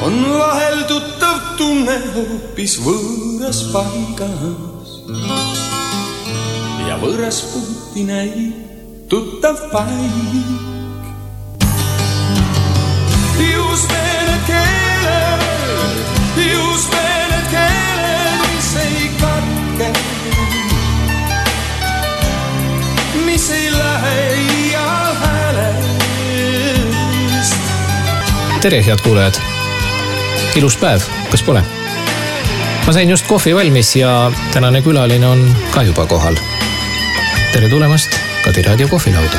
on vahel tuttav tunne hoopis võõras paigas ja võõras puuti näib tuttav paik. Just need keeled, mis ei katke, mis ei lähe iial häälest. Tere, head kuulajad! Ilus päev, kas pole? Ma sain just kohvi valmis ja tänane külaline on ka juba kohal. Tere tulemast Kadiraadio kohvilauda!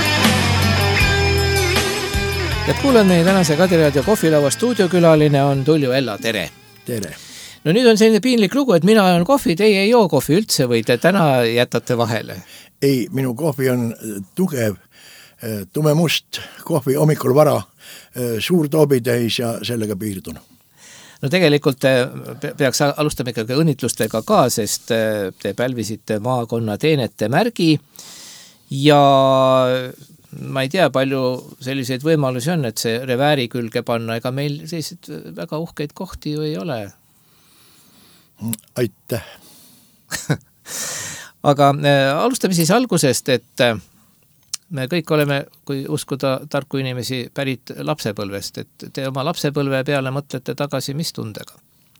Ja kuulen meie tänase Kadiraadio kohvilaua stuudiokülaline on Tulju Ella, tere! Tere! No nüüd on selline piinlik lugu, et mina joon kohvi, teie ei joo kohvi üldse või te täna jätate vahele? Ei, minu kohvi on tugev, tumemust kohvi hommikul vara, suur toobitäis ja sellega piirdun. No tegelikult peaks alustama ikkagi õnnitlustega ka, sest te pälvisite maakonna teenete märgi ja ma ei tea, palju selliseid võimalusi on, et see revääri külge panna, ega meil sellised väga uhkeid kohti ju ei ole. Aitäh! Aga alustame siis algusest, et me kõik oleme, kui uskuda tarku inimesi, pärit lapsepõlvest, et te oma lapsepõlve peale mõtlete tagasi mis tundega?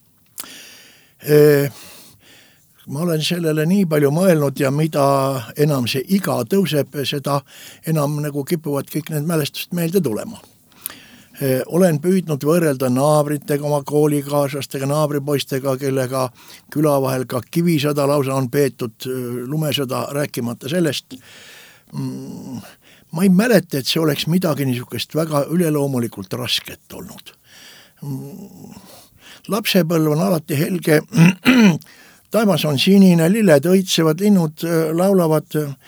Ma olen sellele nii palju mõelnud ja mida enam see iga tõuseb, seda enam nagu kipuvad kõik need mälestused meelde tulema. Olen püüdnud võrrelda naabritega, oma koolikaaslastega, naabripoistega, kellega küla vahel ka kivisõda lausa on peetud, lumesõda rääkimata sellest. Ma ei mäleta, et see oleks midagi niisugust väga üleloomulikult rasket olnud. Lapsepõlv on alati helge, taevas on sinine, lilled õitsevad, linnud laulavad,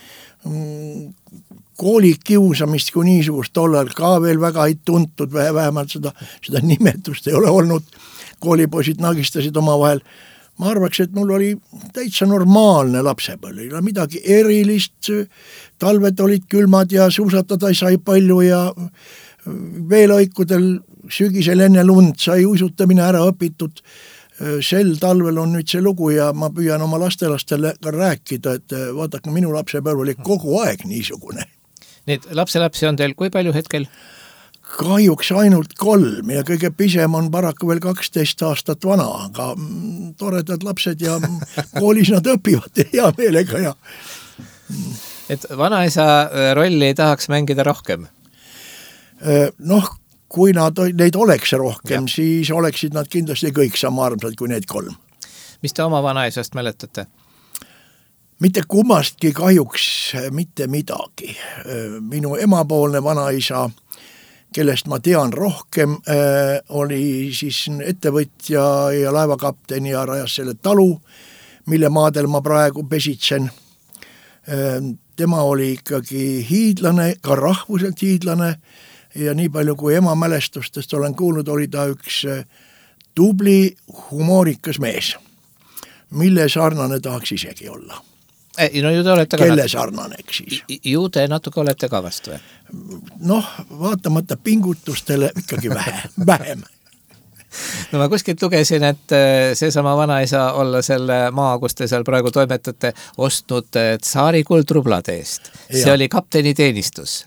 koolikiusamist kui niisugust tollal ka veel väga ei tuntud, vähemalt seda nimetust ei ole olnud, koolipoisid nagistasid oma vahel. Ma arvaks, et mul oli täitsa normaalne lapsepõlv, midagi erilist, talved olid külmad ja suusatada sai palju ja veelõikudel sügisel enne lund sai uisutamine ära õpitud. Sel talvel on nüüd see lugu ja ma püüan oma lastelastele ka rääkida, et vaadake, minu lapsepõlv oli kogu aeg niisugune. Need lapselapsi on teil kui palju hetkel? Kahjuks ainult 3 ja kõige pisem on paraku veel 12 aastat vana, aga toredad lapsed ja koolis nad õpivad hea meelega. Ja. Et vanaisa rolli ei tahaks mängida rohkem? Noh, kui neid oleks rohkem, siis oleksid nad kindlasti kõik sama armsad kui need 3. Mis te oma vanaisast mäletate? Mitte kummastki kahjuks mitte midagi. Minu emapoolne vanaisa, kellest ma tean rohkem, oli siis ettevõtja ja laevakapten ja rajas selle talu, mille maadel ma praegu pesitsen. Tema oli ikkagi hiidlane, ka rahvuselt hiidlane ja nii palju kui ema mälestustest olen kuulnud, oli ta üks tubli, humoorikas mees, mille sarnane tahaks isegi olla. No, ju te olete kelle sarnaneks siis? Ju te natuke olete ka vast või? Noh, vaatamata pingutustele ikkagi vähem. No ma kuskilt lugesin, et seesama vanaisa olla selle maa, kus te seal praegu toimetate, ostnud tsaari kuldrublade eest. See oli kapteni teenistus.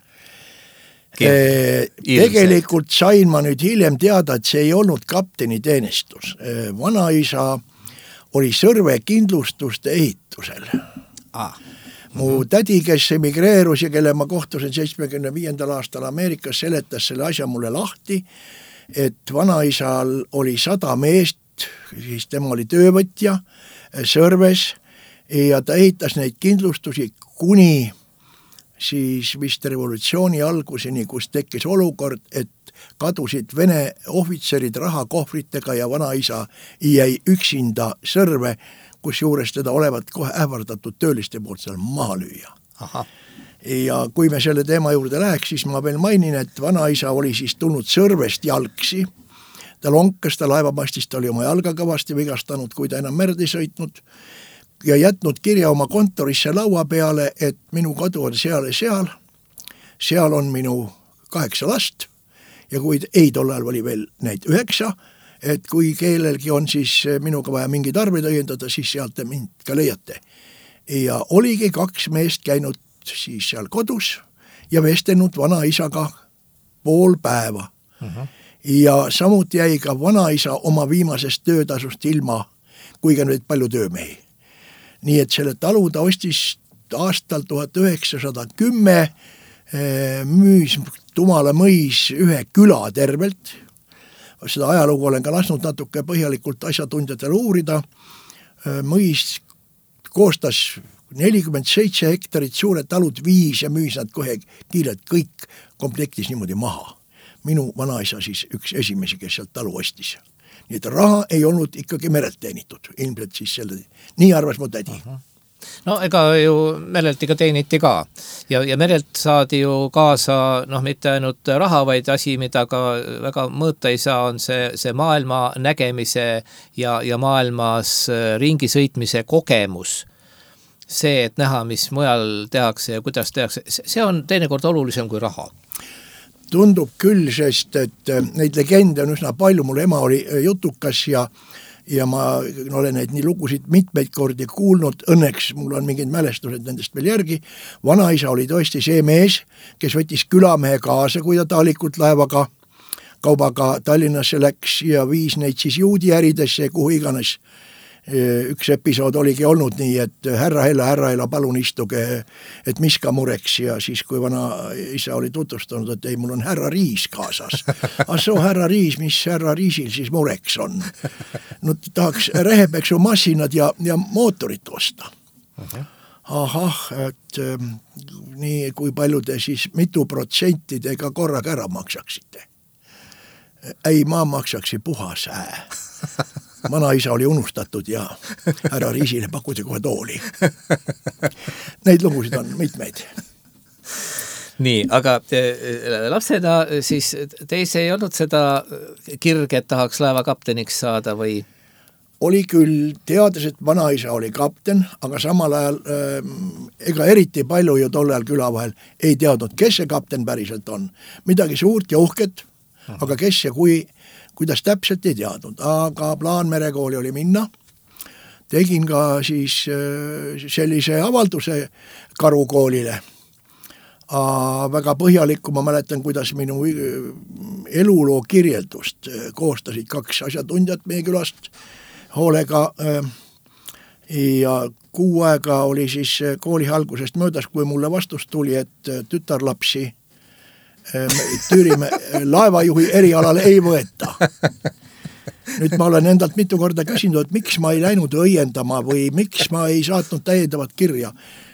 Tegelikult sain ma nüüd hiljem teada, et see ei olnud kapteni teenistus. Vanaisa oli Sõrve kindlustuste ehitusel. Mu tädi, kes emigreerus ja kelle ma kohtusin 75. aastal Ameerikas, seletas selle asja mulle lahti, et vanaisal oli 100 meest, siis tema oli töövõtja Sõrves ja ta ehitas neid kindlustusi kuni siis vist revolutsiooni alguseni, kus tekkis olukord, et kadusid Vene ohvitserid rahakohvritega ja vanaisa jäi üksinda Sõrve, kus juures teda olevat kohe ähvardatud tööliste poolt seal maha lüüa. Aha. Ja kui me selle teema juurde läheks, siis ma veel mainin, et vanaisa oli siis tulnud Sõrvest jalgsi. Ta lonkas, ta laevamastist oli oma jalga kõvasti vigastanud, kui ta enam merd ei sõitnud ja jätnud kirja oma kontorisse laua peale, et minu kodu on seal ja seal on minu 8 last ja kui ei tollal oli veel neid 9 et kui kellelgi on siis minuga vaja mingeid arveid õiendada, siis sealt te mind ka leiate. Ja oligi 2 meest käinud siis seal kodus ja vestelnud vanaisaga pool päeva. Ja samuti jäi ka vanaisa oma viimasest töötasust ilma, kuigi nüüd palju töömehi. Nii et selle talu ta ostis aastal 1910, müüs Tumala mõis ühe küla tervelt. Seda ajalugu olen ka lasknud natuke põhjalikult asjatundjatele uurida. Mõis koostas 47 hektarit suured talud 5 ja müüs nad kohe kiirelt kõik komplektis niimoodi maha. Minu vanaisa siis üks esimesi, kes sealt talu ostis. Nii et raha ei olnud ikkagi merelt teenitud. Ilmselt siis selle, nii arvas mu tädi. No ega ju merelt ikka teeniti ka ja merelt saadi ju kaasa mitte ainult raha, vaid asi, mida ka väga mõõta ei saa, on see maailma nägemise ja maailmas ringi sõitmise kogemus. See, et näha, mis mujal tehakse ja kuidas tehakse, see on teinekord olulisem kui raha. Tundub küll, sest et neid legende on üsna palju, mul ema oli jutukas ja ma olen neid nii lugusid mitmeid kordi kuulnud, õnneks mul on mingid mälestused nendest veel järgi. Vanaisa oli tõesti see mees, kes võttis külamehe kaasa, kui ta talikult laevaga kaubaga Tallinnasse läks ja viis neid siis juudi äridesse, kuhu iganes. Üks episood oligi olnud nii, et härra Hella, palun istuge, et mis ka mureks ja siis kui vanaisa oli tutvustanud, et ei, mul on härra Riis kaasas. Asoo härra Riis, mis härra Riisil siis mureks on? No tahaks rehepeksu massinad ja mootorit osta. Ahah, et nii kui palju te siis mitu protsenti te ka korraga ära maksaksite? Ei, ma maksaksin puhas Vanaisa oli unustatud ja härra Riisile pakkuti kohe tooli. Neid lugusid on mitmeid. Nii, aga lapsena siis teis ei olnud seda kirge, et tahaks laevakapteniks saada või? Oli küll, teades, et vanaisa oli kapten, aga samal ajal ega eriti palju ju tol ajal küla vahel ei teadnud, kes see kapten päriselt on. Midagi suurt ja uhket, aga kes ja kuidas täpselt ei teadnud, aga plaan merekooli oli minna. Tegin ka siis sellise avalduse Karukoolile. Väga põhjalikku ma mäletan, kuidas minu eluloo kirjeldust koostasid 2 asjatundjat meie külast hoolega ja 6 aega oli siis kooli algusest möödas, kui mulle vastus tuli, et tütarlapsi Tüürimäe laevajuhi erialale ei võeta. Nüüd ma olen endalt mitu korda küsinud, et miks ma ei läinud õiendama või miks ma ei saatnud täiendavat kirja.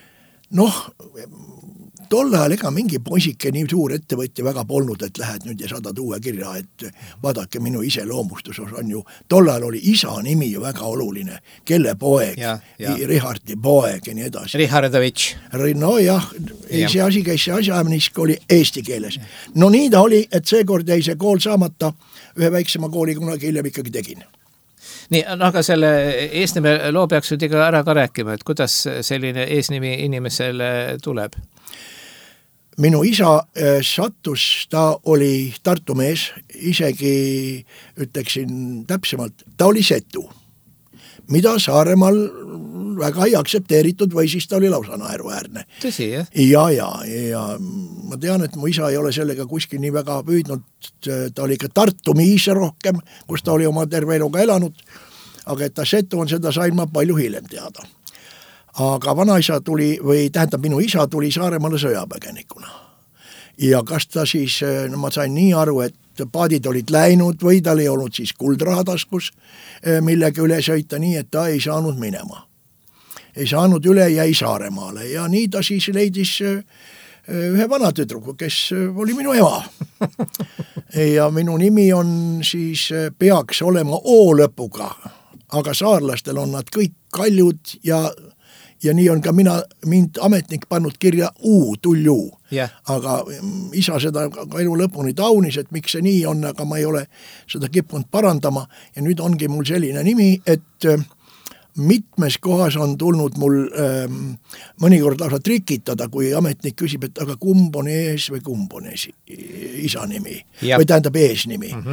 Tol ajal ega mingi poisike nii suur ettevõtja väga polnud, et lähed nüüd ja saadad uue kirja, et vaadake minu iseloomustus on ju, tol ajal oli isa nimi ju väga oluline, kelle poeg, Richardi poeg ja nii edasi. Richardovitš. No jah, see asi käis, see asjaämnisk oli eesti keeles. No nii ta oli, et seekord jäi see kool saamata, ühe väiksema kooli kunagi hiljem ikkagi tegin. Nii, aga selle eesnime loo peaks nüüd ikka ära ka rääkima, et kuidas selline eesnimi inimesele tuleb? Minu isa sattus, ta oli Tartu mees, isegi ütleksin täpsemalt, ta oli setu, mida Saaremaal väga ei aksepteeritud või siis ta oli lausa naeruäärne. Tõsi, jah? Ja ma tean, et mu isa ei ole sellega kuskil nii väga püüdnud, ta oli ka Tartu miis rohkem, kus ta oli oma terve eluga elanud, aga et ta setu on, seda sain ma palju hiljem teada. Aga vanaisa tuli, või tähendab minu isa tuli Saaremaale sõjapõgenikuna. Ja kas ta siis, ma sain nii aru, et paadid olid läinud või tal ei olnud siis kuldrahataskus, millega üle sõita nii, et ta ei saanud minema. Ei saanud üle, jäi Saaremaale ja nii ta siis leidis ühe vana tüdruku, kes oli minu ema. Ja minu nimi on siis, peaks olema O lõpuga, aga saarlastel on nad kõik kaljud ja nii on ka mind ametnik pannud kirja tulju. Aga isa seda elu lõpuni taunis, et miks see nii on, aga ma ei ole seda kippunud parandama ja nüüd ongi mul selline nimi, et mitmes kohas on tulnud mul mõnikord lausa trikitada, kui ametnik küsib, et aga kumb on ees või kumb on isa nimi või tähendab eesnimi.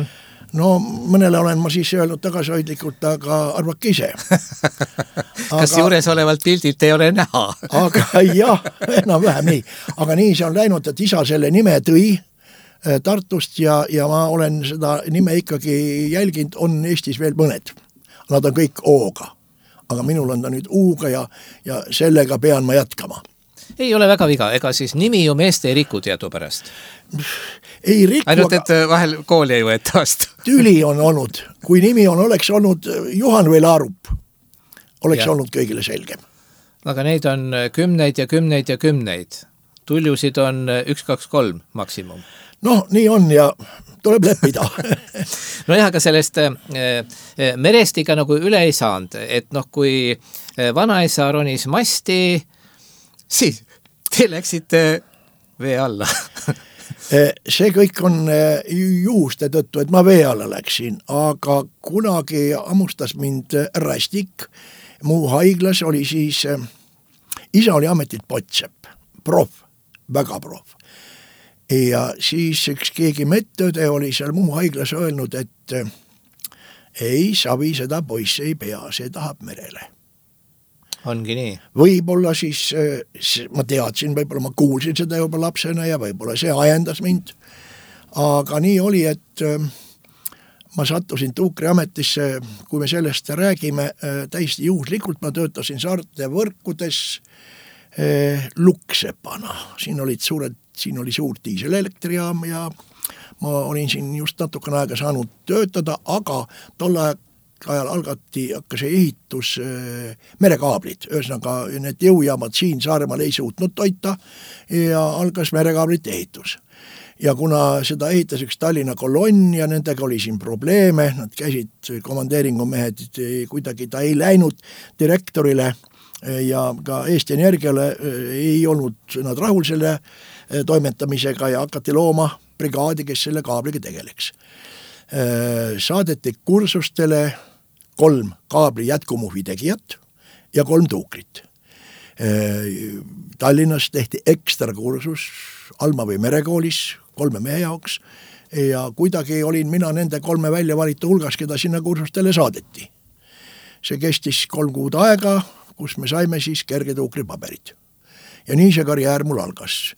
No mõnele olen ma siis öelnud tagasihoidlikult, aga arvake ise. Kas juures olevalt pildilt ei ole näha? Aga jah, enam vähem nii. Aga nii see on läinud, et isa selle nime tõi Tartust ja ma olen seda nime ikkagi jälginud, on Eestis veel mõned. Nad on kõik O-ga. Aga minul on ta nüüd U-ga ja sellega pean ma jätkama. Ei ole väga viga, ega siis nimi ju meest ei riku teadupärast. Ei riku, ainult, et vahel kooli ei võeta vastu. Tüli on olnud. Kui nimi oleks olnud Juhan või Laarup, oleks olnud kõigile selgem. Aga neid on kümneid ja kümneid ja kümneid. Tuljusid on 1, 2, 3 maksimum. No, nii on ja tuleb leppida. No jah, aga sellest merest ikka nagu üle ei saanud, et kui vanaisa ronis masti, siis te läksite vee alla. See kõik on juhuste tõttu, et ma vee alla läksin, aga kunagi ammustas mind Rästik. Mu haiglas oli siis, isa oli ametit Potsepp, prof, väga prof. Ja siis üks keegi medtööde oli seal mu haiglas öelnud, et ei, Savi seda poissi ei pea, see tahab merele. Ongi nii. Võib-olla siis, ma teadsin, võib-olla ma kuulsin seda juba lapsena ja võib-olla see ajendas mind. Aga nii oli, et ma sattusin tuukriametisse, kui me sellest räägime, täiesti juhuslikult ma töötasin Saarte võrkudes luksepana. Siin oli suur diiselelektrijaam ja ma olin siin just natukene aega saanud töötada, aga tolle ajal hakkas ehitus merekaablid, ühesõnaga need jõujaamad siin Saaremaal ei suutnud toita ja algas merekaablite ehitus. Ja kuna seda ehitas üks Tallinna kolonn ja nendega oli siin probleeme, nad käisid komandeeringumehed, kuidagi ta ei läinud direktorile ja ka Eesti Energiale ei olnud nad rahul selle toimetamisega ja hakati looma brigaadi, kes selle kaabliga tegeleks. Saadeti kursustele 3 kaabli jätkumuhvi tegijat ja 3 tuukrit. Tallinnas tehti ekstra kursus Alma või merekoolis 3 mehe jaoks ja kuidagi olin mina nende 3 välja valitu hulgas, keda sinna kursustele saadeti. See kestis 3 kuud aega, kus me saime siis kergetuukri paberid. Ja nii see karjäär mul algas.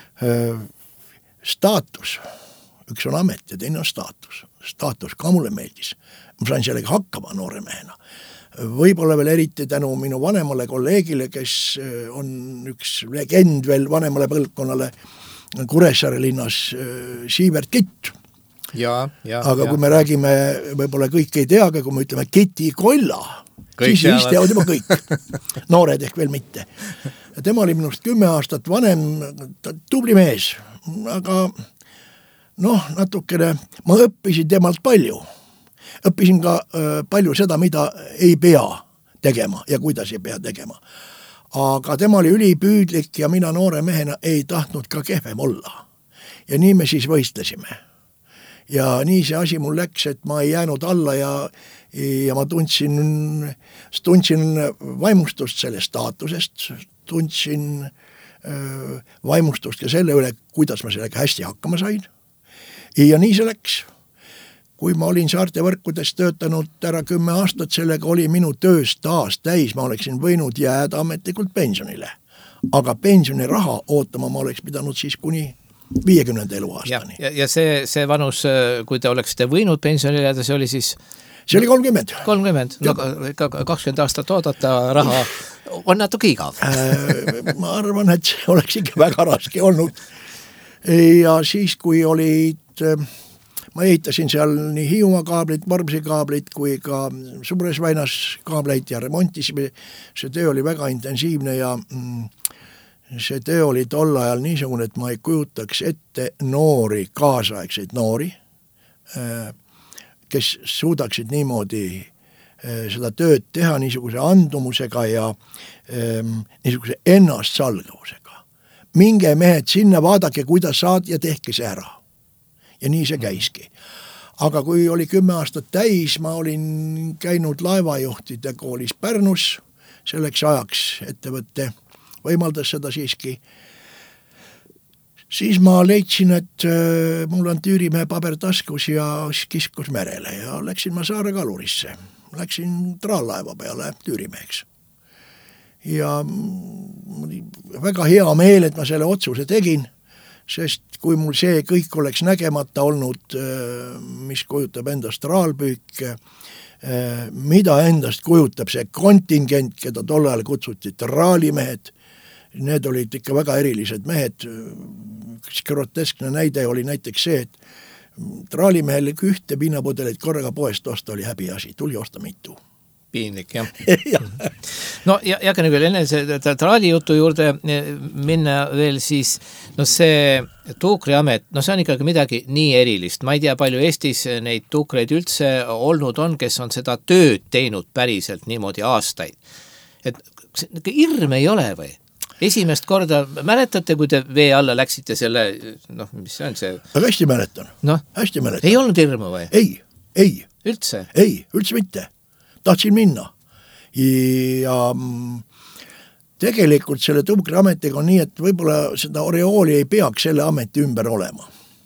Staatus, üks on amet ja teine on staatus. Staatus ka mulle meeldis. Ma sain sellega hakkama noore mehena. Võib-olla veel eriti tänu minu vanemale kolleegile, kes on üks legend veel vanemale põlvkonnale Kuressaare linnas, Siivert Kitt. Aga kui me räägime, võib-olla kõik ei tea, aga kui me ütleme Kiti Kolla, siis vist teavad juba kõik. Noored ehk veel mitte. Tema oli minust 10 aastat vanem, tubli mees, aga natukene, ma õppisin temalt palju. Õppisin ka palju seda, mida ei pea tegema ja kuidas ei pea tegema. Aga tema oli ülipüüdlik ja mina noore mehena ei tahtnud ka kehvem olla. Ja nii me siis võistlesime. Ja nii see asi mul läks, et ma ei jäänud alla ja ma tundsin vaimustust selle staatusest, tundsin vaimustust ka selle üle, kuidas ma sellega hästi hakkama sain. Ja nii see läks. Kui ma olin Saarte võrkudes töötanud ära 10 aastat, sellega oli minu töös taas täis, ma oleksin võinud jääda ametlikult pensionile. Aga pensioniraha ootama ma oleks pidanud siis kuni 50. eluaastani. Ja see vanus, kui te oleksite võinud pensionile jääda, see oli siis... See oli 30. 30, no 20 aastat oodata raha on natuke igav. Ma arvan, et see oleks ikka väga raske olnud. Ja siis, kui olid... Ma ehitasin seal nii Hiiumaa kaablit, Vormsi kaablit kui ka Suures väinas kaableid ja remontisime. See töö oli väga intensiivne ja see töö oli tol ajal niisugune, et ma ei kujutaks ette noori, kaasaegseid noori, kes suudaksid niimoodi seda tööd teha niisuguse andumusega ja niisuguse ennastsalgavusega. Minge mehed sinna, vaadake, kuidas saad ja tehke see ära. Ja nii see käiski. Aga kui oli 10 aastat täis, ma olin käinud laevajuhtide koolis Pärnus, selleks ajaks ettevõtte võimaldas seda siiski. siis ma leidsin, et mul on Tüürimehe paber taskus ja kiskus merele ja läksin ma Saare kalurisse. Läksin traallaeva peale Tüürimeheks. Ja väga hea meel, et ma selle otsuse tegin, sest kui mul see kõik oleks nägemata olnud, mis kujutab endast traalpüük, mida endast kujutab see kontingent, keda tol ajal kutsuti traalimehed, need olid ikka väga erilised mehed. Üks groteskne näide oli näiteks see, et traalimehel ühte pinnapudelit korraga poest osta oli häbiasi, tuli osta mitu. Piinlik, jah. No ja ka nagu enne see traali jutu juurde minna veel siis, no see tuukriamet, no see on ikkagi midagi nii erilist. Ma ei tea, palju Eestis neid tuukreid üldse olnud on, kes on seda tööd teinud päriselt niimoodi aastaid. Et hirm ei ole või? Esimest korda, mäletate, kui te vee alla läksite selle, noh, mis see on see? Aga hästi mäletan. No, hästi mäletan. Ei olnud hirmu või? Ei. Üldse? Ei, üldse mitte. Tahtsin minna. Ja tegelikult selle tuukriametiga on nii, et võib-olla seda oreooli ei peaks selle ameti ümber olema.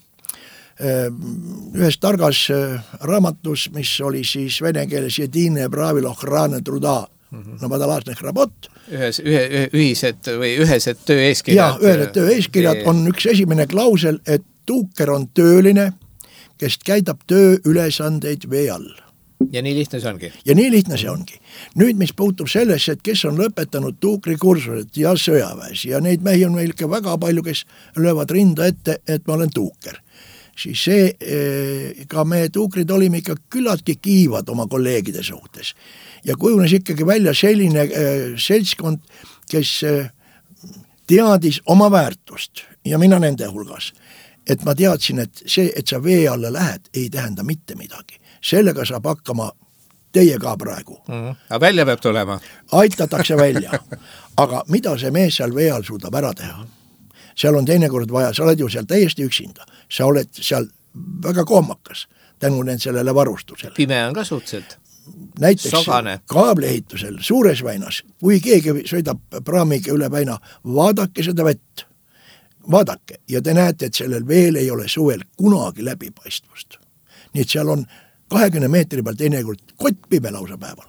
Ühes targas raamatus, mis oli siis vene keeles Jedine Praviloh Rane Truda, no vadalaasne hrabot. Ühised tööeeskirjad. Ja, ühised tööeeskirjad on üks esimene klausel, et tuuker on tööline, kes käidab töö ülesandeid vee all. Ja nii lihtne see ongi. Ja nii lihtne see ongi. Nüüd, mis puutub sellesse, et kes on lõpetanud tuukrikursused ja sõjaväes ja neid mehi on meil ikka väga palju, kes löövad rinda ette, et ma olen tuuker. Siis see, ka me tuukrid olime ikka küllaltki kiivad oma kolleegide suhtes. Ja kujunes ikkagi välja selline seltskond, kes teadis oma väärtust ja mina nende hulgas. Et ma teadsin, et see, et sa vee alla lähed, ei tähenda mitte midagi. Sellega saab hakkama teie ka praegu. Aga välja peab tulema. Aitatakse välja. Aga mida see mees seal vee all suudab ära teha? Seal on teinekord vaja, sa oled ju seal täiesti üksinda. Sa oled seal väga kohmakas tänu sellele varustusele. Pime on ka suhteliselt. Näiteks Sogane. Kaableehitusel Suures väinas, kui keegi sõidab praamiga üle väina, vaadake seda vett. Vaadake ja te näete, et sellel veel ei ole suvel kunagi läbipaistvust. Nii et seal on 20 meetri peal teinekord kott pime lausa päeval.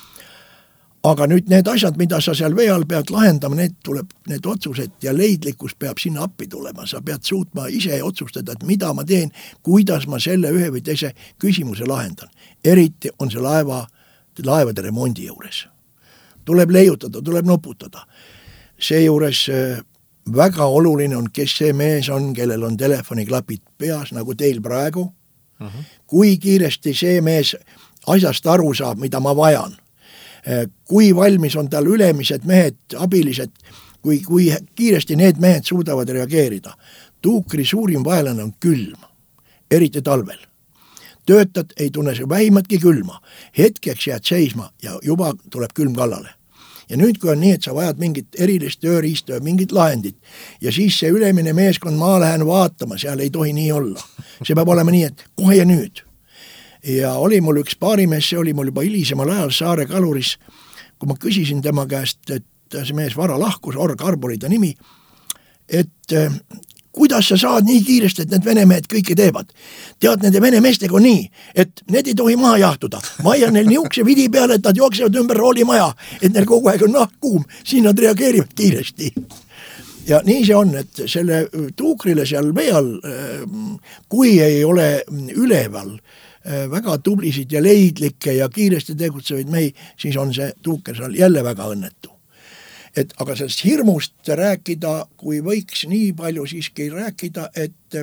Aga nüüd need asjad, mida sa seal vee all pead lahendama, need otsused ja leidlikkus peab sinna appi tulema. Sa pead suutma ise otsustada, et mida ma teen, kuidas ma selle ühe või teise küsimuse lahendan. Eriti on see laevade remondi juures. Tuleb leiutada, tuleb nuputada. Seejuures väga oluline on, kes see mees on, kellel on telefoniklapid peas, nagu teil praegu. Kui kiiresti see mees asjast aru saab, mida ma vajan. Kui valmis on tal ülemised mehed, abilised, kui kiiresti need mehed suudavad reageerida. Tuukri suurim vaelane on külm, eriti talvel. Töötad, ei tunne see vähimatki külma. Hetkeks jääd seisma ja juba tuleb külm kallale. Ja nüüd, kui on nii, et sa vajad mingit erilist tööriistu ja mingit lahendit ja siis see ülemine meeskond ma lähen vaatama, seal ei tohi nii olla. See peab olema nii, et kohe ja nüüd. Ja oli mul üks paarimees, see oli mul juba hilisemal ajal Saare kaluris, kui ma küsisin tema käest, et see mees vara lahkus, Org Arbor oli ta nimi, et kuidas sa saad nii kiiresti, et need venemehed kõike teevad. Tead, nende venemeestega on nii, et need ei tohi maha jahtuda. Maja neil niukse vidi peale, et nad jooksevad ümber roolimaja, et neil kogu aeg on kuum, siin nad reageerivad kiiresti. Ja nii see on, et selle tuukrile seal vee all, kui ei ole üleval väga tublisid ja leidlikke ja kiiresti tegutsevaid mehi, siis on see tuuker seal jälle väga õnnetu. Aga sellest hirmust rääkida, kui võiks nii palju siiski rääkida, et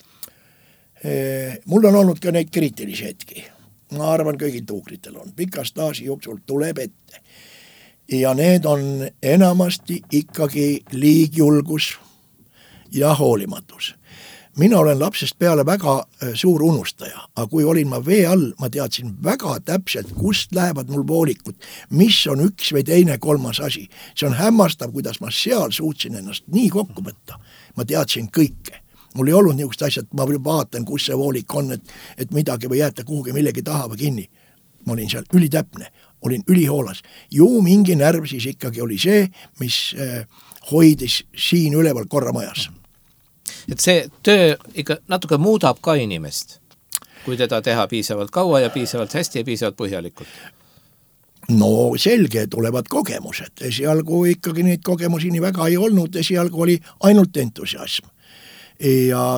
mul on olnud ka neid kriitilisi hetki. Ma arvan, kõigil tuukritel on. Pika staaži jooksul tuleb ette. Ja need on enamasti ikkagi liigjulgus ja hoolimatus. Mina olen lapsest peale väga suur unustaja, aga kui olin ma vee all, ma teadsin väga täpselt, kust lähevad mul voolikud, mis on üks või teine kolmas asi. See on hämmastav, kuidas ma seal suutsin ennast nii kokku võtta. Ma teadsin kõike. Mul ei olnud niisugust asja, et ma vaatan, kus see voolik on, et midagi või jääta kuhugi millegi taha või kinni. Ma olin seal ülitäpne, olin ülihoolas. Ju mingi närv siis ikkagi oli see, mis hoidis siin üleval korra majas. Et see töö ikka natuke muudab ka inimest, kui teda teha piisavalt kaua ja piisavalt hästi ja piisavalt põhjalikult. No selge, tulevad kogemused. Esialgu ikkagi neid kogemusi nii väga ei olnud, esialgu oli ainult entusiasm. Ja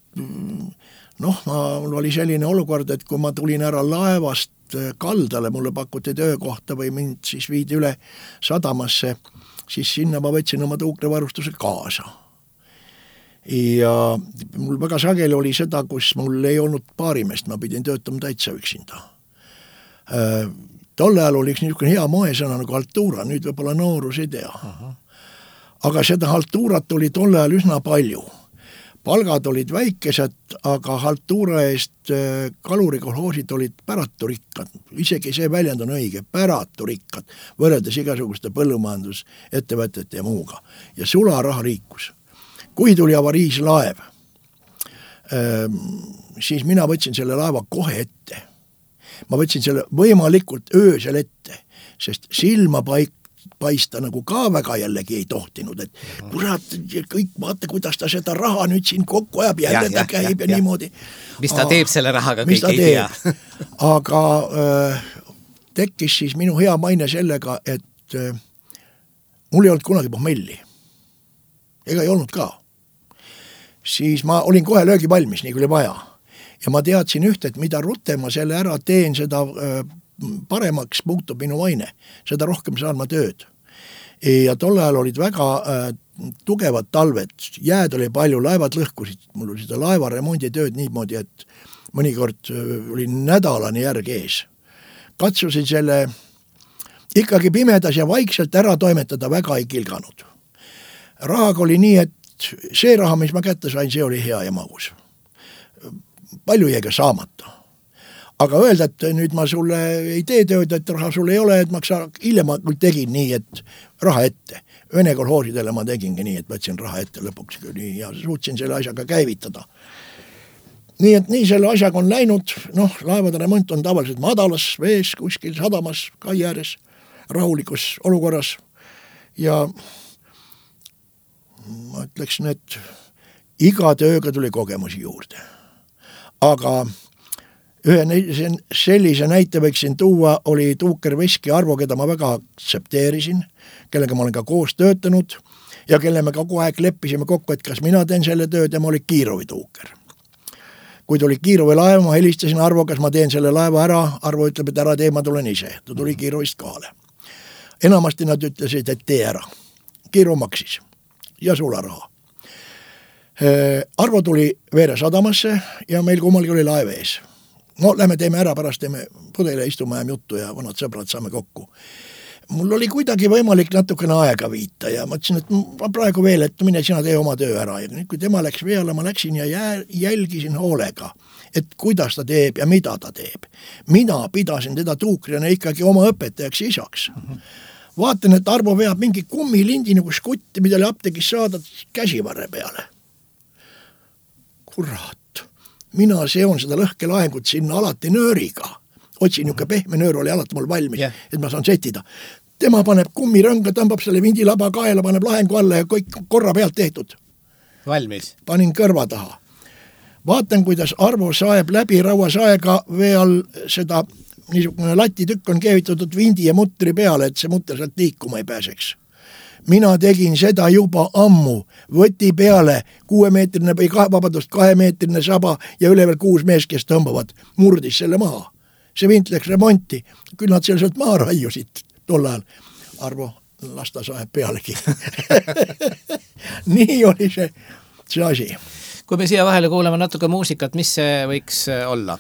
mul oli selline olukord, et kui ma tulin ära laevast kaldale, mulle pakuti töökohta või mind siis viidi üle sadamasse, siis sinna ma võtsin oma tuukrevarustuse kaasa. Ja mul väga sageli oli seda, kus mul ei olnud paarimest, ma pidin töötama täitsa üksinda. Tolle ajal oli üks niisugune hea moesõna nagu haltuura, nüüd võib-olla noorus ei tea. Aga seda haltuurat oli tolle ajal üsna palju. Palgad olid väikesed, aga haltuura eest kalurikolhoosid olid päraturikkad. Isegi see väljend on õige, päraturikkad, võrreldes igasuguste põllumajandusettevõtete ja muuga. Ja sularaha liikus. Kui tuli avariislaev, siis mina võtsin selle laeva kohe ette. Ma võtsin selle võimalikult öösel ette, sest silma paista nagu ka väga jällegi ei tohtinud, et kurat, kõik vaata, kuidas ta seda raha nüüd siin kokku ajab, jälle ta käib ja niimoodi. Mis ta teeb selle rahaga, kõik ei tea. Aga tekkis siis minu hea maine sellega, et mul ei olnud kunagi pohmelli. Ega ei olnud ka. Siis ma olin kohe löögi valmis, nii kui oli vaja. Ja ma teadsin üht, et mida rutem ma selle ära teen, seda paremaks muutub minu maine. Seda rohkem saan ma tööd. Ja tol ajal olid väga tugevad talved. Jääd oli palju, laevad lõhkusid. Mul oli seda laeva remonditööd niimoodi, et mõnikord oli nädalani järg ees. Katsusin selle ikkagi pimedas ja vaikselt ära toimetada, väga ei kilganud. Rahaga oli nii, et see raha, mis ma kätte sain, see oli hea ja magus. Palju jäi ka saamata. Aga öelda, et nüüd ma sulle ei tee tööd, et raha sul ei ole, et ma hiljem ma tegin nii, et raha ette. Vene kolhoosidele ma tegingi nii, et võtsin raha ette lõpuks ja suutsin selle asjaga käivitada. Nii et nii selle asjaga on läinud, laevade remont on tavaliselt madalas vees, kuskil sadamas, kai ääres, rahulikus olukorras ja ma ütleksin, et iga tööga tuli kogemusi juurde. Aga ühe sellise näite võiksin tuua, oli tuuker Veski Arvo, keda ma väga aktsepteerisin, kellega ma olen ka koos töötanud ja kelle me kogu aeg leppisime kokku, et kas mina teen selle töö, tema oli Kiirovi tuuker. Kui tuli Kiirovi laev, ma helistasin Arvo, kas ma teen selle laeva ära, Arvo ütleb, et ära tee, ma tulen ise. Ta tuli Kiirovist kohale. Enamasti nad ütlesid, et tee ära. Kiirov maksis ja sularaha. Arvo tuli Veere sadamasse ja meil kummalgi oli laev ees. Lähme teeme ära, pärast teeme pudele, istume ajame juttu ja vanad sõbrad saame kokku. Mul oli kuidagi võimalik natukene aega viita ja ma ütlesin, et ma praegu veel, et mine sina tee oma töö ära. Ja nüüd, kui tema läks veale, ma läksin ja jälgisin hoolega, et kuidas ta teeb ja mida ta teeb. Mina pidasin teda tuukrina ikkagi oma õpetajaks isaks. Vaatan, et Arvo veab mingi kummilindi nagu skutti, mida oli apteegis saada käsivarre peale. Kurat, mina seon seda lõhkelaengut sinna alati nööriga. Otsin niuke pehme nöör oli alati mul valmis, et ma saan setida. Tema paneb kummirõnga, tõmbab selle vindilaba kaela, paneb lahengu alla ja kõik korra pealt tehtud. Valmis? Panin kõrva taha. Vaatan, kuidas Arvo saeb läbi rauasaega vee all seda niisugune latitükk on keevitatud vindi ja mutri peale, et see mutter sealt liikuma ei pääseks. Mina tegin seda juba ammu, võti peale 6-meetrine või 2-meetrine saba ja üle veel 6 mees, kes tõmbavad, murdis selle maha. See vint läks remonti, küll nad selliselt maha raiusid tol ajal. Arvo, las ta saeb pealegi. Nii oli see asi. Kui me siia vahele kuuleme natuke muusikat, mis see võiks olla?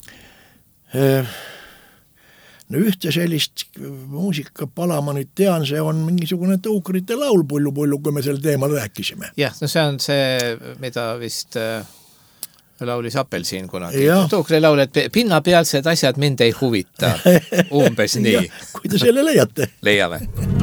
No ühte sellist muusikapala ma nüüd tean, see on mingisugune tuukrite laul pullu, kui me selle teemal rääkisime. Jah, no see on see, mida vist laulis Apelsiin kunagi. Tuukri laul, et pinnapealsed asjad mind ei huvita. Umbes nii. Kui te selle leiate? Leiame.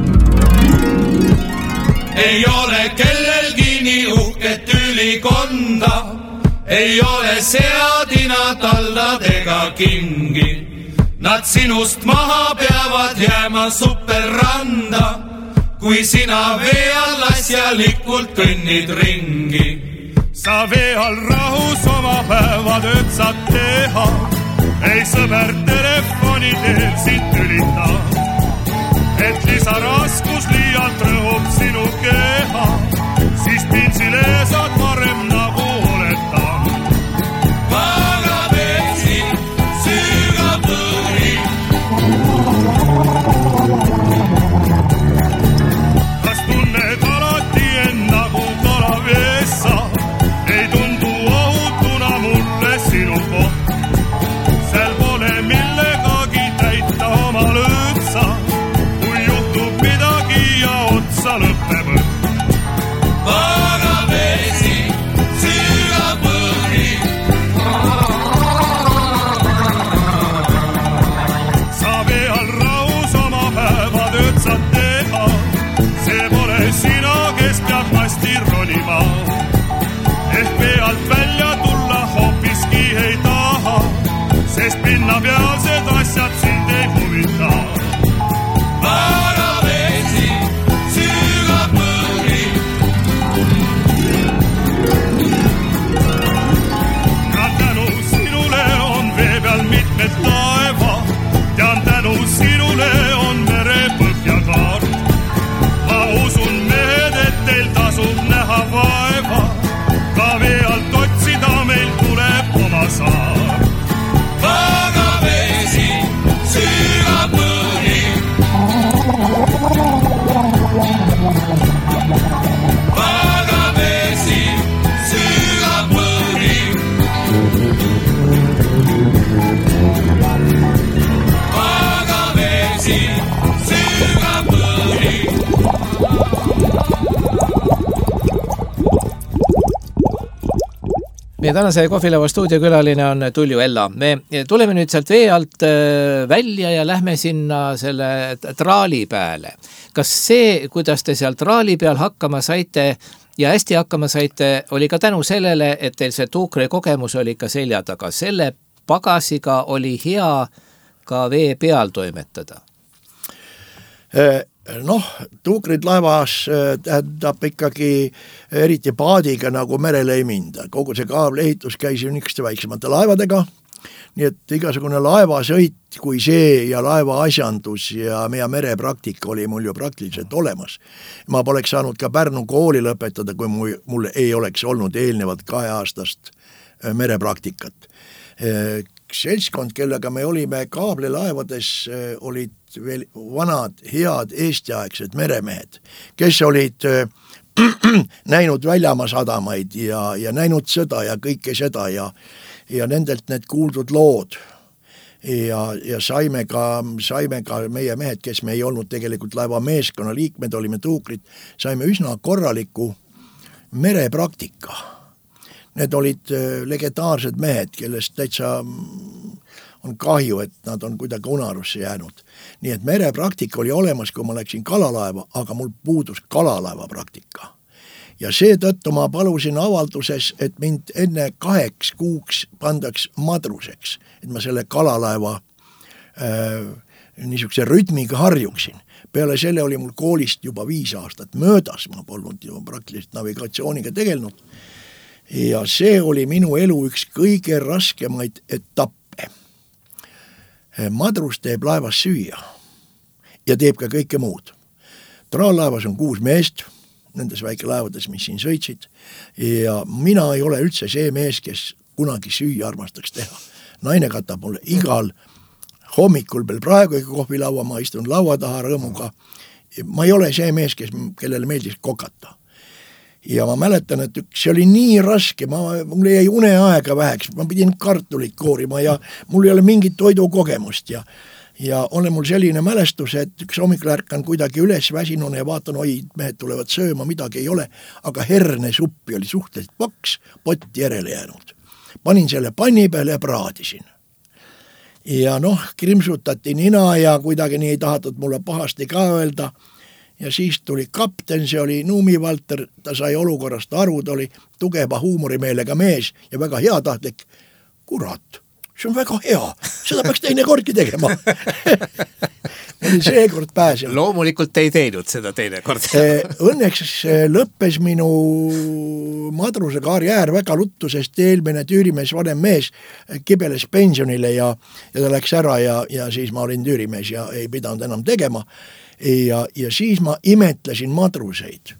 Ei ole kellelgi nii uhket ülikonda, ei ole seadina taldadega kingi. Nad sinust maha peavad jääma superranda, kui sina vee all asjalikult kõnnid ringi. sa vee all rahus oma päevatööd saad teha, ei sõber telefoni teel sind tülita, et lisaraskus liialt rõhub sinu keha, siis pinsile saad varem nagu oleta. Vaga vetsi, süüga põri. Kas tunned alati ennagu kalaveessa, ei tundu ohutuna mulle sinu koht. Seal pole millegagi täita oma lõõtsa, kui juhtub midagi ja otsa lõpeb. Vaga vesi, süüga põri. Sa vee all rahus oma päevatööd saad teha, see pole sina, kes peab masti ronima. Ehk vee alt välja tulla hoopiski ei taha, sest pinnapealsed asjad sind ei huvita. Vaga vesi, süüga põri. Ja tänu sinule on vee peal mitmed taeva, tean tänu sinule on mere põhjakaart. Ma usun mehed, et teil tasub näha vaeva, ka vee alt otsida meil tuleb oma saar. Vaga vesi, süüga põri. Vaga vesi, süüga põri. Vaga vesi, süüga põri. Meie tänase Kohvilaua stuudiokülaline on Tulju Ella. Me tuleme nüüd sealt vee alt välja ja lähme sinna selle traali peale. Kas see, kuidas te seal traali peal hakkama saite ja hästi hakkama saite, oli ka tänu sellele, et teil see tuukri kogemus oli ka selja taga? Selle pagasiga oli hea ka vee peal toimetada? Noh, tuukrid laevas tähendab ikkagi eriti paadiga nagu merele ei minda. Kogu see kaableehitus käis ju niisuguste väiksemate laevadega, nii et igasugune laevasõit kui see ja laeva asjandus ja meie merepraktika oli mul ju praktiliselt olemas. Ma poleks saanud ka Pärnu kooli lõpetada, kui mul ei oleks olnud eelnevalt 2 aastast merepraktikat. Seltskond, kellega me olime kaablilaevades, olid veel vanad, head eestiaegsed meremehed, kes olid näinud väljamaa sadamaid ja näinud sõda ja kõike seda ja nendelt need kuuldud lood ja saime ka meie mehed, kes me ei olnud tegelikult laeva meeskonna liikmed, olime tuukrid, saime üsna korraliku merepraktika. Need olid legendaarsed mehed, kellest täitsa on kahju, et nad on kuidagi unarusse jäänud. Nii et merepraktika oli olemas, kui ma läksin kalalaeva, aga mul puudus kalalaeva praktika. Ja seetõttu ma palusin avalduses, et mind enne 2 kuuks pandaks madruseks, et ma selle kalalaeva niisuguse rütmiga harjuksin. Peale selle oli mul koolist juba 5 aastat möödas, ma polnud ju praktiliselt navigatsiooniga tegelenud. Ja see oli minu elu üks kõige raskemaid etappe. Madrus teeb laevas süüa ja teeb ka kõike muud. Traallaevas on 6 meest, nendes väikelaevades, mis siin sõitsid, ja mina ei ole üldse see mees, kes kunagi süüa armastaks teha. Naine katab mulle igal hommikul veel praegu kohvilaua, ma istun laua taha rõõmuga. Ma ei ole see mees, kellele meeldis kokata. Ja ma mäletan, et see oli nii raske, mul jäi uneaega väheks, ma pidin kartulit koorima ja mul ei ole mingit toidukogemust ja on mul selline mälestus, et üks hommikul ärkan kuidagi üles väsinune ja vaatan, oi, mehed tulevad sööma, midagi ei ole, aga hernesuppi oli suhteliselt paks, pott järele jäänud. Panin selle panni peale ja praadisin. Ja krimsutati nina ja kuidagi nii ei tahatud mulle pahasti ka öelda. Ja siis tuli kapten, see oli Nuumi Valter, ta sai olukorrast aru, ta oli tugeva huumorimeelega mees ja väga heatahtlik. Kurat, see on väga hea, seda peaks teine kordki tegema. olin seekord pääsenud. Loomulikult ei teinud seda teine kord. Õnneks lõppes minu madruse karjäär väga ruttu, sest eelmine tüürimees, vanem mees kibeles pensionile ja ta läks ära ja siis ma olin tüürimees ja ei pidanud enam tegema. Ja siis ma imetlesin madruseid.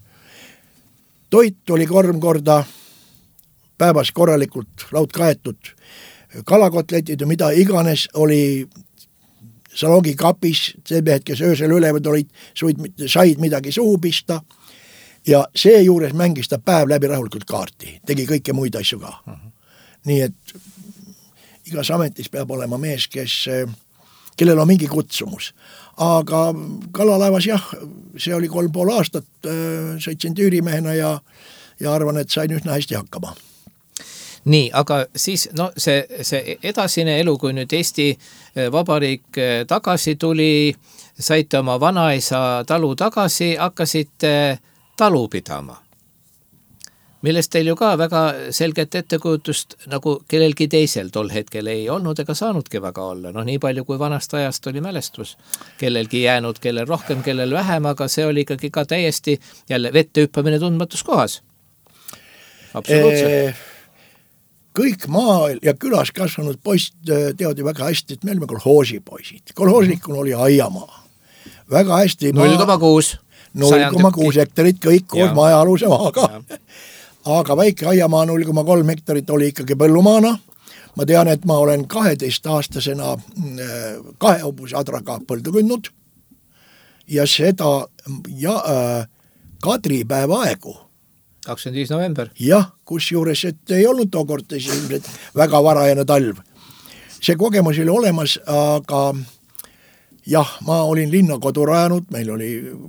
Toit oli 3 korda päevas korralikult laud kaetud, kalakotletid ja mida iganes oli salongi kapis, see mehed, kes öösel ülevad olid, said midagi suhu pista ja seejuures mängis ta päev läbi rahulikult kaarti, tegi kõike muid asju ka. Nii et igas ametis peab olema mees, kellel on mingi kutsumus. Aga kalalaevas jah, see oli 3,5 aastat, sõitsin tüürimehena ja arvan, et sain üsna hästi hakkama. Nii, aga siis see edasine elu, kui nüüd Eesti Vabariik tagasi tuli, saite oma vanaisa talu tagasi, hakkasite talu pidama. Millest teil ju ka väga selget ettekujutust nagu kellelgi teisel tol hetkel ei olnud ega saanudki väga olla. Nii palju kui vanast ajast oli mälestus. Kellelgi jäänud, kellel rohkem, kellel vähem, aga see oli ikkagi ka täiesti jälle vette hüppamine tundmatus kohas. Absoluutselt. Kõik maal ja külas kasvanud poisid teavad ju väga hästi, et me olime kolhoosipoisid. Kolhooslikul oli aiamaa. Väga hästi 0,6 hektarit kõik koos maja-aluse maaga. Aga väike aiamaa 0,3 hektarit oli ikkagi põllumaana. Ma tean, et ma olen 12-aastasena 2 hobuse adraga põldu kündnud ja seda Kadripäeva aegu. 25 november. Jah, kus juures, et ei olnud tookord väga varajane talv. See kogemus oli olemas, aga jah, ma olin linnakodu rajanud, meil oli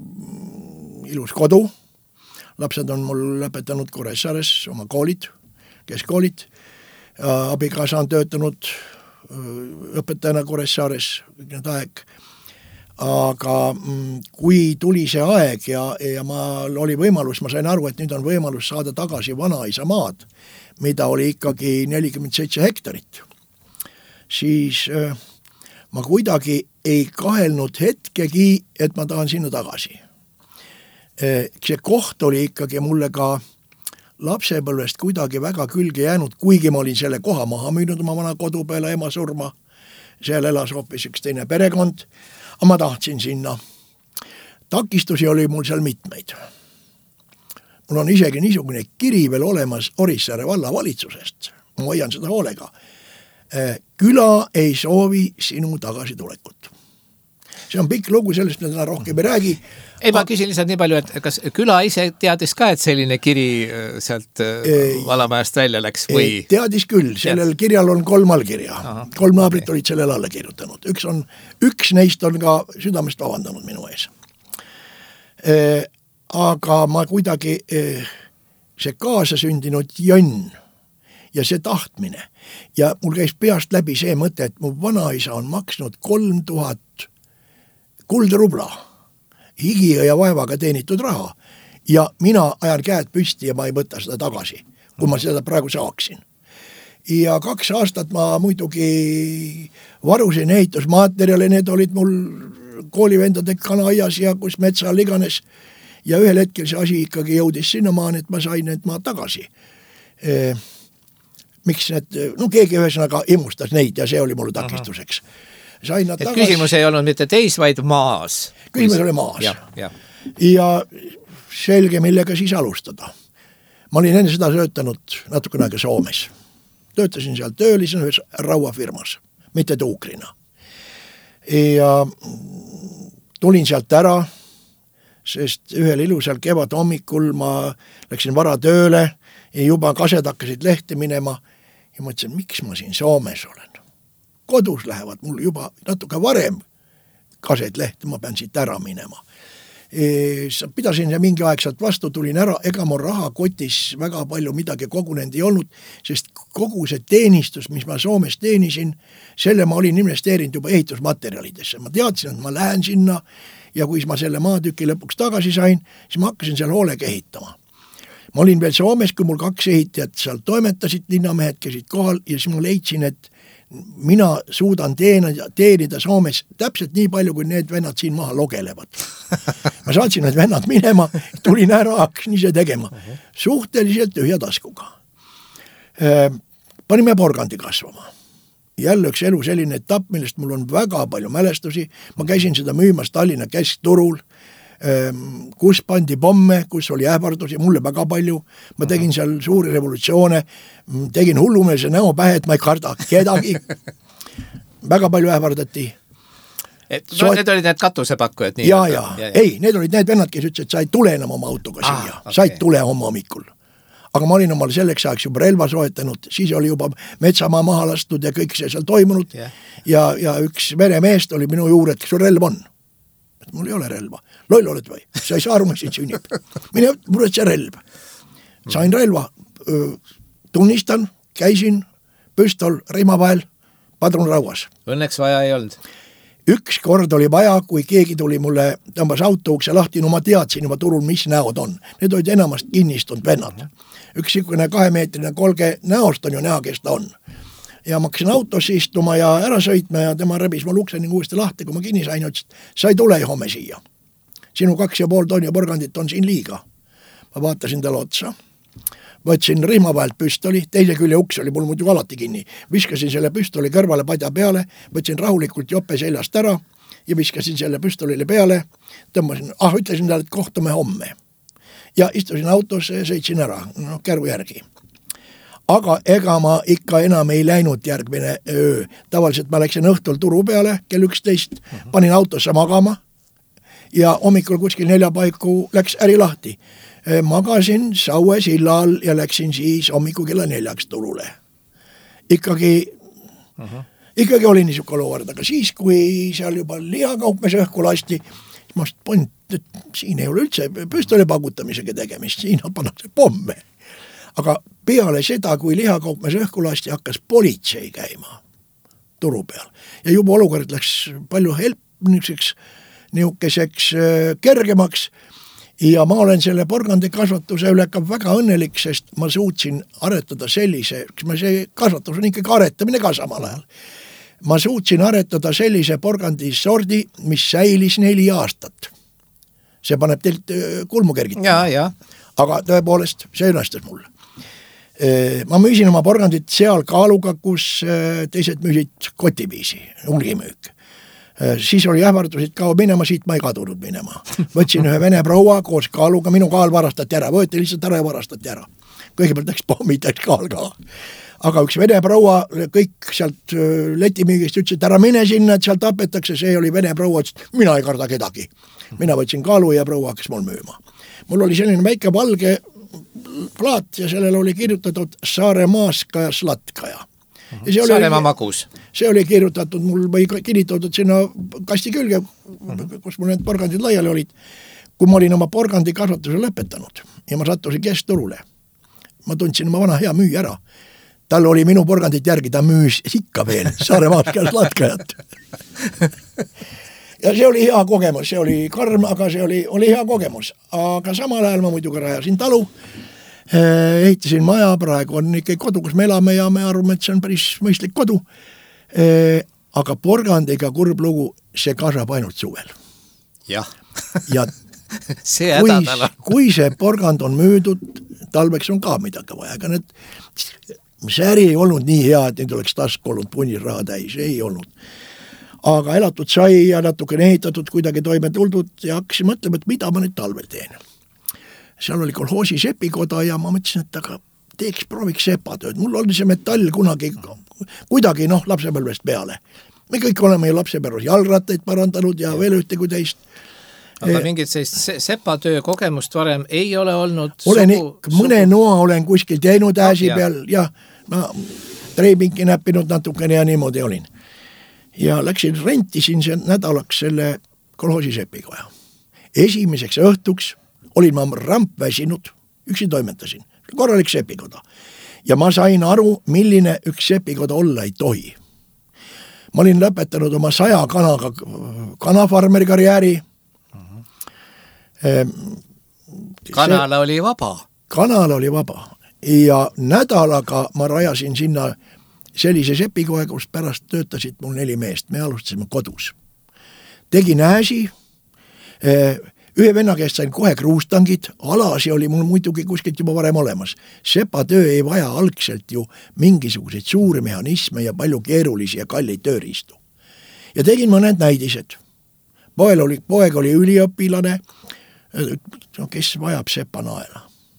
ilus kodu. Lapsed on mul lõpetanud Kuressaares oma koolid, keskkoolid. Abikaasa on töötanud õpetajana Kuressaares need aeg. Aga kui tuli see aeg ja mal oli võimalus, ma sain aru, et nüüd on võimalus saada tagasi vanaisa maad, mida oli ikkagi 47 hektarit, siis ma kuidagi ei kahelnud hetkegi, et ma tahan sinna tagasi. See koht oli ikkagi mulle ka lapsepõlvest kuidagi väga külge jäänud, kuigi ma olin selle koha maha müünud oma vana kodu peale ema surma. Seal elas hoopis üks teine perekond, aga ma tahtsin sinna. Takistusi oli mul seal mitmeid. Mul on isegi niisugune kiri veel olemas Orissaare valla valitsusest. Ma hoian seda hoolega. Küla ei soovi sinu tagasitulekut. See on pikk lugu, sellest me täna rohkem ei räägi. Ei, ma küsin lihtsalt nii palju, et kas küla ise teadis ka, et selline kiri sealt Valamajast välja läks või? Teadis küll, sellel kirjal on 3 allkirja. 3 naabrit olid sellel alla kirjutanud. Üks neist on ka südamest vabandanud minu ees. Aga ma kuidagi see kaasasündinud jonn ja see tahtmine ja mul käis peast läbi see mõte, et mu vanaisa on maksnud 3000 kuldrubla higi ja vaevaga teenitud raha ja mina ajan käed püsti ja ma ei võta seda tagasi, kui ma seda praegu saaksin. Ja 2 aastat ma muidugi varusin ehitusmaterjali, need olid mul koolivendade kanaaias ja kus metsal iganes ja ühel hetkel see asi ikkagi jõudis sinnamaan, et ma sain need maad tagasi. Miks need, keegi ühesõnaga imustas neid ja see oli mul takistuseks. Et küsimus ei olnud mitte teis, vaid maas. Küsimus oli maas. Ja selge, millega siis alustada. Ma olin enne seda töötanud natukene aega Soomes. Töötasin seal töölisena ühes rauafirmas, mitte tuukrina. Ja tulin sealt ära, sest ühel ilusal kevad hommikul ma läksin vara tööle ja juba kased hakkasid lehte minema ja mõtlesin, miks ma siin Soomes olen. Kodus lähevad mul juba natuke varem kased lehte, ma pean siit ära minema. Pidasin see mingi aeg sealt vastu, tulin ära, ega mu rahakotis väga palju midagi kogunenud ei olnud, sest kogu see teenistus, mis ma Soomes teenisin, selle ma olin investeerinud juba ehitusmaterjalidesse. Ma teadsin, et ma lähen sinna ja kui ma selle maatüki lõpuks tagasi sain, siis ma hakkasin seal hoolega ehitama. Ma olin veel Soomes, kui mul 2 ehitajat seal toimetasid, linnamehed käisid kohal ja siis ma leidsin, et mina suudan teenida Soomes täpselt nii palju, kui need vennad siin maha logelevad. Ma saatsin need vennad minema, tulin ära, hakkasin ise tegema. Suhteliselt tühja taskuga. Panime porgandi kasvama. Jälle üks elu selline etapp, millest mul on väga palju mälestusi. Ma käisin seda müümas Tallinna keskturul, kus pandi pomme, kus oli ähvardusi, mulle väga palju. Ma tegin seal suuri revolutsioone, tegin hullumeelse näo pähe, et ma ei karda kedagi. Väga palju ähvardati. Need olid need katusepakkujad? Ja. Ei, need olid need vennad, kes ütlesid, et sa ei tule enam oma autoga siia. Okay. Sa ei tule homme hommikul. Aga ma olin omal selleks ajaks juba relva soetanud, siis oli juba metsamaa maha lastud ja kõik see seal toimunud. Ja üks veremeest oli minu juurde, et kas sul relv on? Mul ei ole relva. Loll oled või? Sa ei saa aru, mis siin sünnib. Mine mulle see relv. Sain relva. Tunnistan, käisin, püstol, rihmavahel, padrun rauas. Õnneks vaja ei olnud. Üks kord oli vaja, kui keegi tuli mulle, tõmbas autoukse lahti, no ma teadsin juba turul, mis näod on. Need olid enamast kinnistunud vennad. Üks 2-meetrine kolge näost on ju näha, kes ta on. Ja ma hakkasin autosse istuma ja ära sõitma ja tema rebis mul ukse ning uuesti lahti, kui ma kinni sain, ütles, sa ei tule homme siia. Sinu 2,5 tonni porgandit on siin liiga. Ma vaatasin talle otsa. Võtsin rihmavahelt püstoli, teise külje uks oli mul muidu alati kinni. Viskasin selle püstoli kõrvale padja peale, võtsin rahulikult jope seljast ära ja viskasin selle püstolile peale. Tõmbasin, ütlesin talle, et kohtume homme. Ja istusin autosse ja sõitsin ära, kärvu järgi. Aga ega ma ikka enam ei läinud järgmine öö. Tavaliselt ma läksin õhtul turu peale kell 11, panin autosse magama ja hommikul kuskil 4 paiku läks äri lahti. Magasin Saue sillal ja läksin siis hommiku kella 4 turule. Ikkagi oli niisugune olukord, aga siis, kui seal juba lihakaupmees õhku lasti, ma mõtlesin, et siin ei ole üldse püstoli pagutamisega tegemist, siin pannakse pomme. Aga peale seda, kui lihakaupmees õhku lasti, hakkas politsei käima turu peal. Ja juba olukord läks palju niisuguseks kergemaks ja ma olen selle porgandi kasvatuse üle ka väga õnnelik, sest ma suutsin aretada sellise, see kasvatus on ikkagi aretamine ka samal ajal. Ma suutsin aretada sellise porgandi sordi, mis säilis 4 aastat. See paneb teilt kulmu kergitama. Ja. Aga tõepoolest, see õnnestas mulle. Ma müüsin oma porgandit seal kaaluga, kus teised müüsid kotiviisi, hulgimüük. Siis oli ähvardusid kao minema, siit ma ei kadunud minema. Võtsin ühe vene proua koos kaaluga, minu kaal varastati ära, võeti lihtsalt ära ja varastati ära. Kõigepealt läks pommid, läks kaal ka. Aga üks vene proua, kõik sealt letimüügist ütles, et ära mine sinna, et sealt tapetakse, see oli vene proua, et mina ei karda kedagi. Mina võtsin kaalu ja proua hakkas mul müüma. Mul oli selline väike valge plaat ja sellel oli kirjutatud Saaremaaskaja Slatkaja. Saaremaa magus. See oli kirjutatud mul või kinnitatud sinna kasti külge, kus mul need porgandid laiali olid, kui ma olin oma porgandi kasvatuse lõpetanud ja ma sattusin keskturule. Ma tundsin oma vana hea müü ära. Tal oli minu porgandit järgi, ta müüs ikka veel Saaremaaskaja Slatkajat. Ja see oli hea kogemus, see oli karm, aga see oli hea kogemus. Aga samal ajal ma muidugi rajasin talu, ehitasin maja, praegu on ikka kodu, kus me elame ja me arvame, et see on päris mõistlik kodu. Aga porgandiga kurb lugu, see kasvab ainult suvel. Jah. Ja kui see porgand on müüdud, talveks on ka midagi vaja. Aga see äri ei olnud nii hea, et nüüd oleks task olnud punnis raha täis, ei olnud. Aga elatud sai ja natukene ehitatud, kuidagi toime tuldud ja hakkasin mõtlema, et mida ma nüüd talvel teen. Seal oli kolhoosi sepikoda ja ma mõtlesin, et aga prooviks sepatööd. Mul oli see metall kuidagi lapsepõlvest peale. Me kõik oleme ju lapsepõlves jalgrattaid parandanud ja veel ühte kui teist. Aga mingit sellist sepatöö kogemust varem ei ole olnud? Mõne noa olen kuskil teinud ääsi peal ja treipinki näppinud natukene ja niimoodi olin. Ja läksin, rentisin see nädalaks selle kolhoosi sepikoja. Esimeseks õhtuks olin ma rampväsinud, üksi toimetasin, korralik sepikoda. Ja ma sain aru, milline üks sepikoda olla ei tohi. Ma olin lõpetanud oma 100 kanaga kanafarmeri karjääri. Kanal oli vaba. Ja nädalaga ma rajasin sinna sellise sepikoe, kus pärast töötasid mul 4 meest, me alustasime kodus. Tegin ääsi, ühe venna käest sain kohe kruustangid, alasi oli mul muidugi kuskilt juba varem olemas. Sepatöö ei vaja algselt ju mingisuguseid suuri mehhanisme ja palju keerulisi ja kalleid tööriistu. Ja tegin mõned näidised. Poeg oli üliõpilane, kes vajab sepanaela.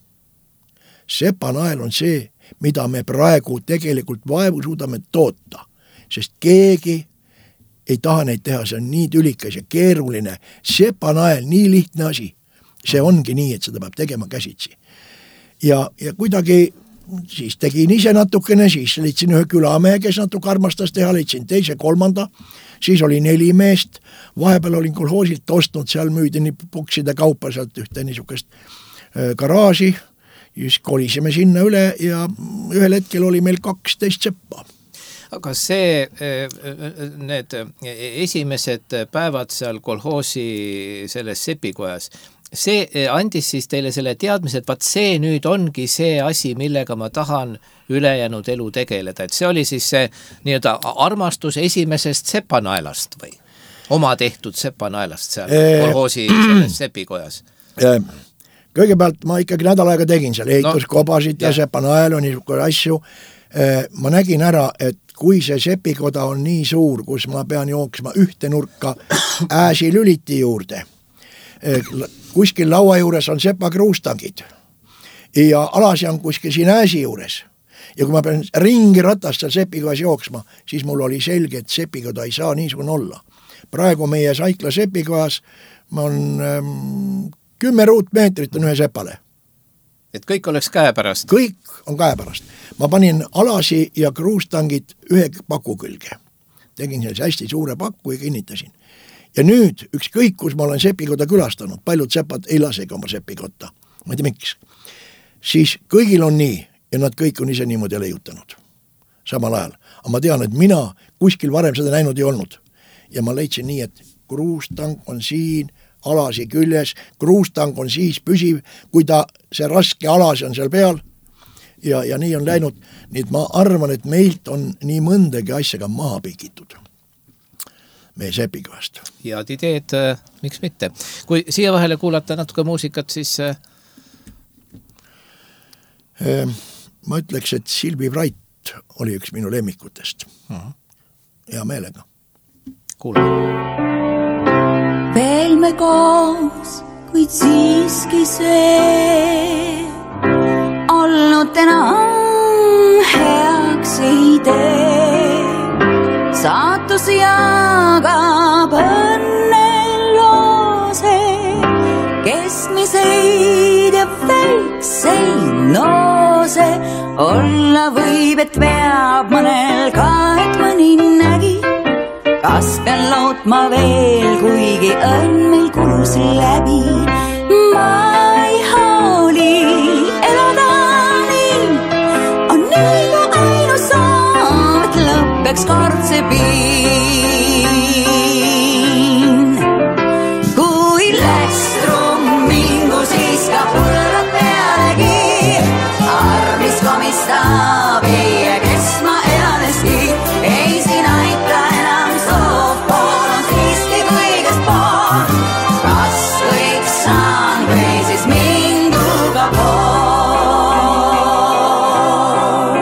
Sepanael on see, mida me praegu tegelikult vaevu suudame toota, sest keegi ei taha neid teha, see on nii tülikas ja keeruline. Sepanael, nii lihtne asi. See ongi nii, et seda peab tegema käsitsi. Ja kuidagi siis tegin ise natukene, siis leidsin ühe külamehe, kes natuke armastas teha, leidsin teise, 3, siis oli 4 meest, vahepeal olin kolhoosilt ostnud, seal müüdi nii pukside kaupa sealt ühte niisugust garaaži, just kolisime sinna üle ja ühel hetkel oli meil 12 seppa. Aga see, need esimesed päevad seal kolhoosi selles sepikojas, see andis siis teile selle teadmise, et vaat see nüüd ongi see asi, millega ma tahan ülejäänud elu tegeleda. Et see oli siis see nii-öelda armastus esimesest sepanaelast või oma tehtud sepanaelast seal kolhoosi selles sepikojas? Kõigepealt ma ikkagi nädal aega tegin seal ehituskobasid ja sepanaelu, niisugune asju. Ma nägin ära, et kui see sepikoda on nii suur, kus ma pean jooksma ühte nurka ääsi lüliti juurde, kuskil laua juures on sepakruustangid ja alasi on kuskil siin ääsi juures ja kui ma pean ringi ratast seal sepikojas jooksma, siis mul oli selge, et sepikoda ei saa niisugune olla. Praegu meie Saikla sepikojas on 10 ruutmeetrit on ühe sepale. Et kõik oleks käepärast? Kõik on käepärast. Ma panin alasi ja kruustangid ühe paku külge. Tegin sellise hästi suure pakku ja kinnitasin. Ja nüüd ükskõik, kus ma olen sepikoda külastanud, paljud sepad ei lasegi oma sepikotta. Ma ei tea miks. Siis kõigil on nii ja nad kõik on ise niimoodi leiutanud. Samal ajal. Aga ma tean, et mina kuskil varem seda näinud ei olnud. Ja ma leidsin nii, et kruustang on siin, alasi küljes, kruustang on siis püsiv, kui see raske alasi on seal peal ja nii on läinud. Nii et ma arvan, et meilt on nii mõndagi asjaga maha pikitud meie sepikohast. Head ideed, miks mitte. Kui siia vahele kuulata natuke muusikat, siis... Ma ütleks, et Silvi Vrait oli üks minu lemmikutest. Hea meelega. Kuulame. Veel me koos, kuid siiski see olnud enam heaks ei tee. Saatus jagab õnneloose, keskmiseid ja väikseid noose. Olla võib, et veab mõnel ka, et mõni nägi. Kas pean lootma veel, kuigi õnn meil kulus läbi. Ma ei hooli elada nii, on nii kui ainus saam, et lõppeks kord see piin. Kui lästrum mingu, siis ka põllad pealegi, armis komistab ja kes ma elaneski, ei siin aita enam soovpool on siiski kõigest pool. Kas võiks saan või siis minguga pool?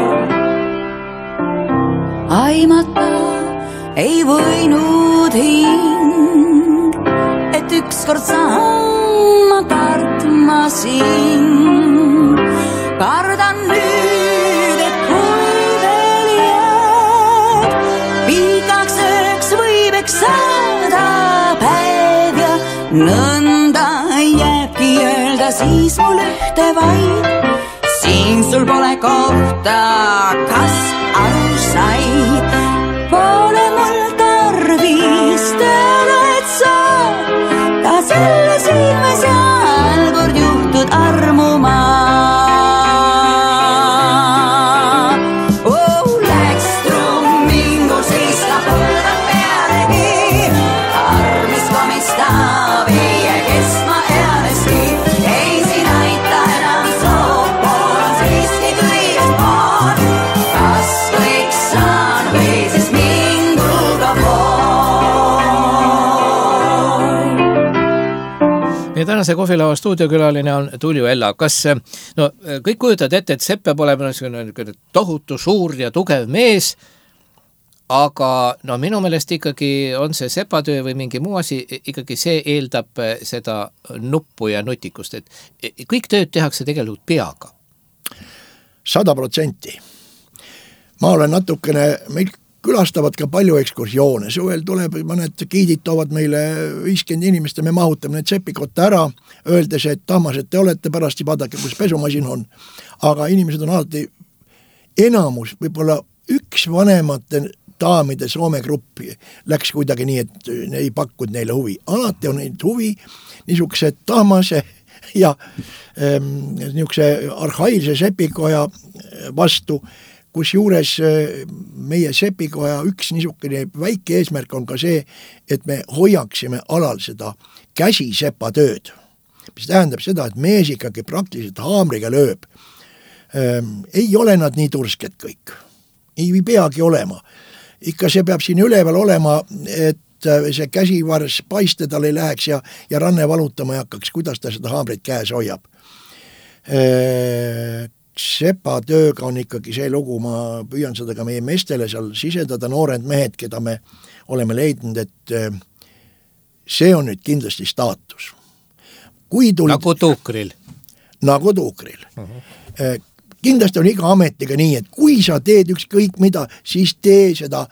Aimata ei võinud hing, et ükskord saan ma kartma sind. Kardan nüüd, et kui veel jääd, pikaks ööks võib eks saada päev ja nõnda jääbki öelda siis mul ühte vaid. Siin sul pole kohta, kas aru said, pole mul tarvis teada, et sa ka selle siin või seal kord juhtud armuma. Kas meie tänase kohvilava stuudiokülaline on Tuliu Ella. Kas, no kõik kujutad ette, et sepp peab olema tohutu suur ja tugev mees, aga no minu meelest ikkagi on see sepatöö või mingi muu asi, ikkagi see eeldab seda nuppu ja nutikust, et kõik tööd tehakse tegelikult peaga. 100%. Ma olen natukene, meil külastavad ka palju ekskursioone, suvel tuleb, mõned giidid toovad meile 50 inimest ja me mahutame need sepikotta ära, öeldes, et tahmased te olete, pärast vaadake, kus pesumasin on. Aga inimesed on alati enamus, võib-olla üks vanemate daamide Soome gruppi läks kuidagi nii, et ei pakkud neile huvi. Alati on neid huvi niisuguse tahmase ja niisuguse arhailise sepikoja vastu, kus juures meie sepikoja üks niisugune väike eesmärk on ka see, et me hoiaksime alal seda käsisepatööd. Mis tähendab seda, et mees ikkagi praktiliselt haamriga lööb. Ei ole nad nii tursked kõik. Ei peagi olema. Ikka see peab siin üleval olema, et see käsivars paiste tal ei läheks ja ranne valutama ei hakkaks, kuidas ta seda haamrit käes hoiab. Sepatööga on ikkagi see lugu, ma püüan seda ka meie meestele seal sisendada, noored mehed, keda me oleme leidnud, et see on nüüd kindlasti staatus. Nagu tuukril. Nagu tuukril. Kindlasti on iga ametiga nii, et kui sa teed ükskõik mida, siis tee seda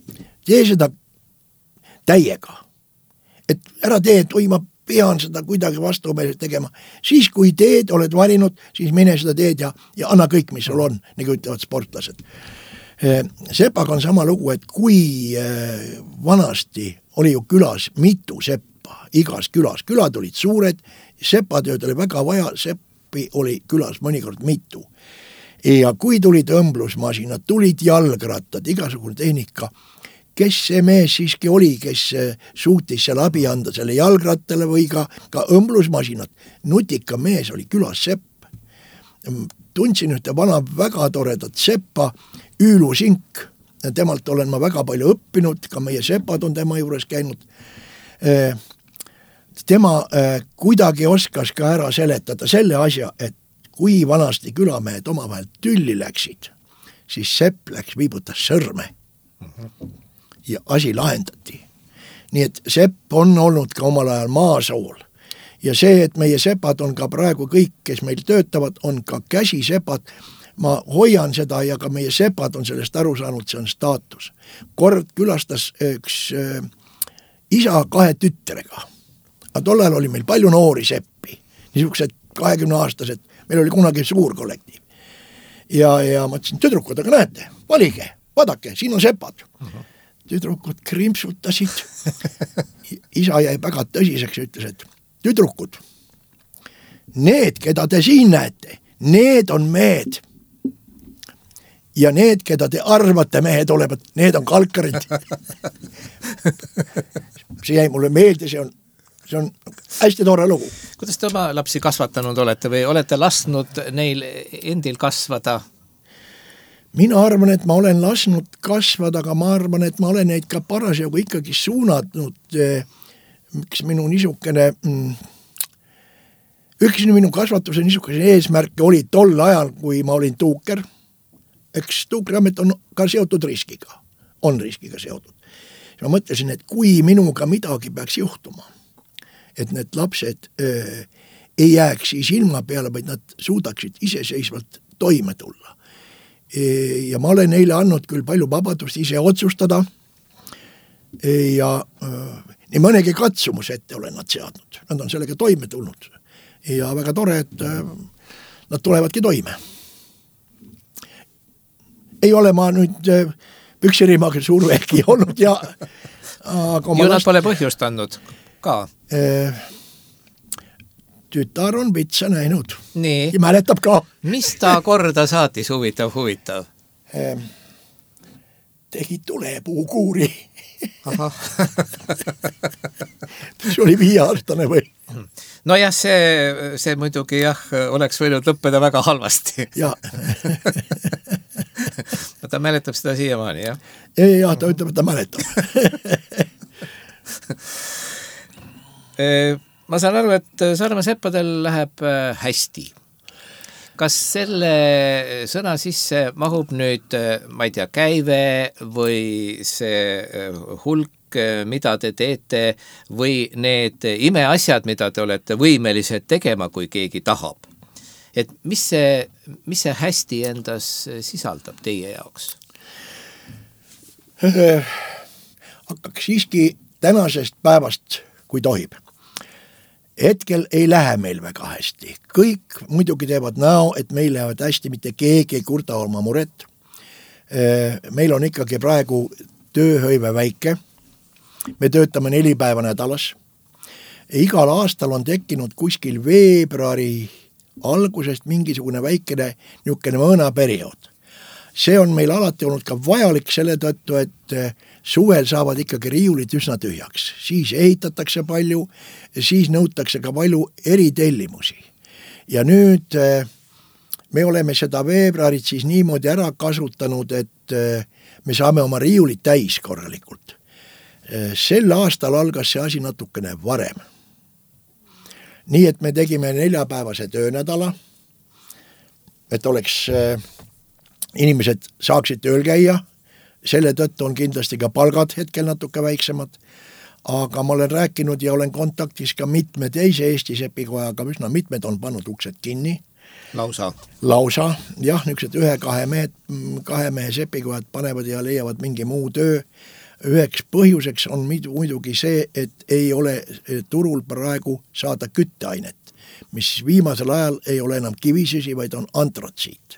täiega. Et ära tee, et ma pean seda kuidagi vastumeelselt tegema. Siis kui teed, oled valinud, siis mine seda teed ja anna kõik, mis sul on, nagu ütlevad sportlased. Sepaga on sama lugu, et kui vanasti oli ju külas mitu seppa, igas külas. Külad olid suured, sepatööd oli väga vaja, seppi oli külas mõnikord mitu. Ja kui tulid õmblusmasinad, tulid jalgrattad, igasugune tehnika, kes see mees siiski oli, kes suutis seal abi anda selle jalgrattale või ka õmblusmasinad. Nutika mees oli külas sepp. Tundsin ühte vana väga toredat seppa, Üülu Sink. Temalt olen ma väga palju õppinud, ka meie sepad on tema juures käinud. Tema kuidagi oskas ka ära seletada selle asja, et kui vanasti külamehed omavahel tülli läksid, siis sepp läks viibutas sõrme. Ja asi lahendati. Nii et sepp on olnud ka omal ajal maasool. Ja see, et meie sepad on ka praegu kõik, kes meil töötavad, on ka käsisepad. Ma hoian seda ja ka meie sepad on sellest aru saanud, see on staatus. Kord külastas üks isa 2 tütrega. Aga tollal oli meil palju noori seppi. Niisugused 20-aastased. Meil oli kunagi suur kollektiiv. Ja ma ütlesin, tüdrukud, aga näete, valige, vaadake, siin on sepad. Tüdrukud krimpsutasid. Isa jäi väga tõsiseks ja ütles, et tüdrukud, need, keda te siin näete, need on mehed. Ja need, keda te arvate mehed olevat, need on kalkarid. See jäi mulle meelde, see on hästi tore lugu. Kuidas te oma lapsi kasvatanud olete või olete lasknud neil endil kasvada? Mina arvan, et ma olen lasknud kasvada, aga ma arvan, et ma olen neid ka parasjagu ikkagi suunatnud. Miks minu niisugune, üks minu kasvatuse niisugune eesmärk oli tol ajal, kui ma olin tuuker. Eks tuukriamet on ka seotud riskiga, on riskiga seotud. Ma mõtlesin, et kui minuga midagi peaks juhtuma, et need lapsed ei jääks siis ilma peale, vaid nad suudaksid iseseisvalt toime tulla. Ja ma olen neile andnud küll palju vabadust ise otsustada ja nii mõnegi katsumus ette olen nad seadnud. Nad on sellega toime tulnud ja väga tore, et nad tulevadki toime. Ei ole ma nüüd püksirimaga survegi olnud ja ju nad pole põhjust andnud ka. Tütar on vitsa näinud. Nii. Ja mäletab ka. Mis ta korda saatis huvitav? Tegi tulepuukuuri. Aha. See oli 5-aastane või? No jah, see muidugi oleks võinud lõppeda väga halvasti. Ja. Ta mäletab seda siiamaani, jah? Ja, ta ütleb, et ta mäletab. ma saan aru, et Saaremaa seppadel läheb hästi. Kas selle sõna sisse mahub nüüd, ma ei tea, käive või see hulk, mida te teete või need imeasjad, mida te olete võimelised tegema, kui keegi tahab? Et mis see hästi endas sisaldab teie jaoks? Hakkaks siiski tänasest päevast, kui tohib. Hetkel ei lähe meil väga hästi. Kõik muidugi teevad näo, et meil lähevad hästi, mitte keegi ei kurda oma muret. Meil on ikkagi praegu tööhõive väike. Me töötame 4 päeva nädalas. Igal aastal on tekkinud kuskil veebruari algusest mingisugune väikene niisugune mõõnaperiood. See on meil alati olnud ka vajalik selle tõttu, et suvel saavad ikkagi riiulid üsna tühjaks. Siis ehitatakse palju, siis nõutakse ka palju eritellimusi. Ja nüüd me oleme seda veebruarit siis niimoodi ära kasutanud, et me saame oma riiulid täis korralikult. Sel aastal algas see asi natukene varem. Nii et me tegime 4-päevase töönädala, et oleks inimesed saaksid tööl käia, selle tõttu on kindlasti ka palgad hetkel natuke väiksemad, aga ma olen rääkinud ja olen kontaktis ka mitme teise Eesti sepikojaga, üsna mitmed on pannud uksed kinni. Lausa, jah, niisugused 1-2 mehe sepikojad panevad ja leiavad mingi muu töö. Üheks põhjuseks on muidugi see, et ei ole turul praegu saada kütteainet, mis viimasel ajal ei ole enam kivisüsi, vaid on antrotsiit.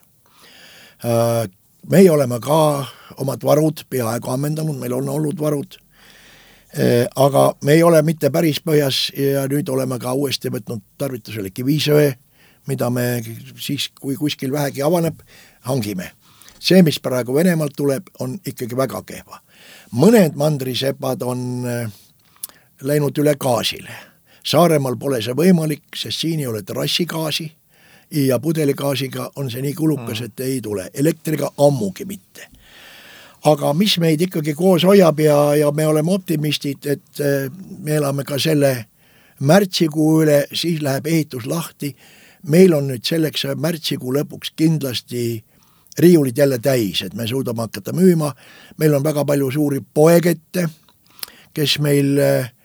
Meie oleme ka omad varud peaaegu ammendanud, meil on olnud varud, aga me ei ole mitte päris põhjas ja nüüd oleme ka uuesti võtnud tarvitusele kivisöe, mida me siis, kui kuskil vähegi avaneb, hangime. See, mis praegu Venemaalt tuleb, on ikkagi väga kehva. Mõned mandrisepad on läinud üle gaasile. Saaremaal pole see võimalik, sest siin ei ole terrassigaasi ja pudeligaasiga on see nii kulukas, et ei tule. Elektriga ammugi mitte. Aga mis meid ikkagi koos hoiab ja me oleme optimistid, et me elame ka selle märtsikuu üle, siis läheb ehitus lahti. Meil on nüüd selleks märtsikuu lõpuks kindlasti riiulid jälle täis, et me suudame hakata müüma. Meil on väga palju suuri poekette, kes meil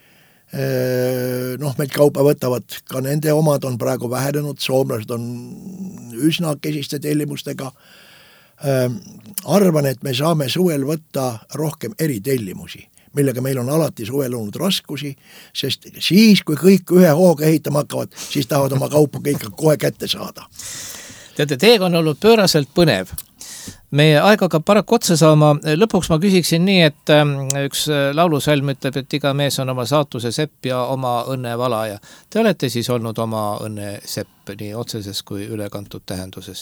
meilt kaupa võtavad, ka nende omad on praegu vähenenud, soomlased on üsna kesiste tellimustega. Arvan, et me saame suvel võtta rohkem eritellimusi, millega meil on alati suvel olnud raskusi, sest siis, kui kõik ühe hooga ehitama hakkavad, siis tahavad oma kaupa kõik kohe kätte saada. Teate, teega on olnud pööraselt põnev. Meie aeg hakkab paraku otsa saama. Lõpuks ma küsiksin nii, et üks laulusalm ütleb, et iga mees on oma saatuse sepp ja oma õnne valaja. Te olete siis olnud oma õnne sepp nii otseses kui ülekantud tähenduses?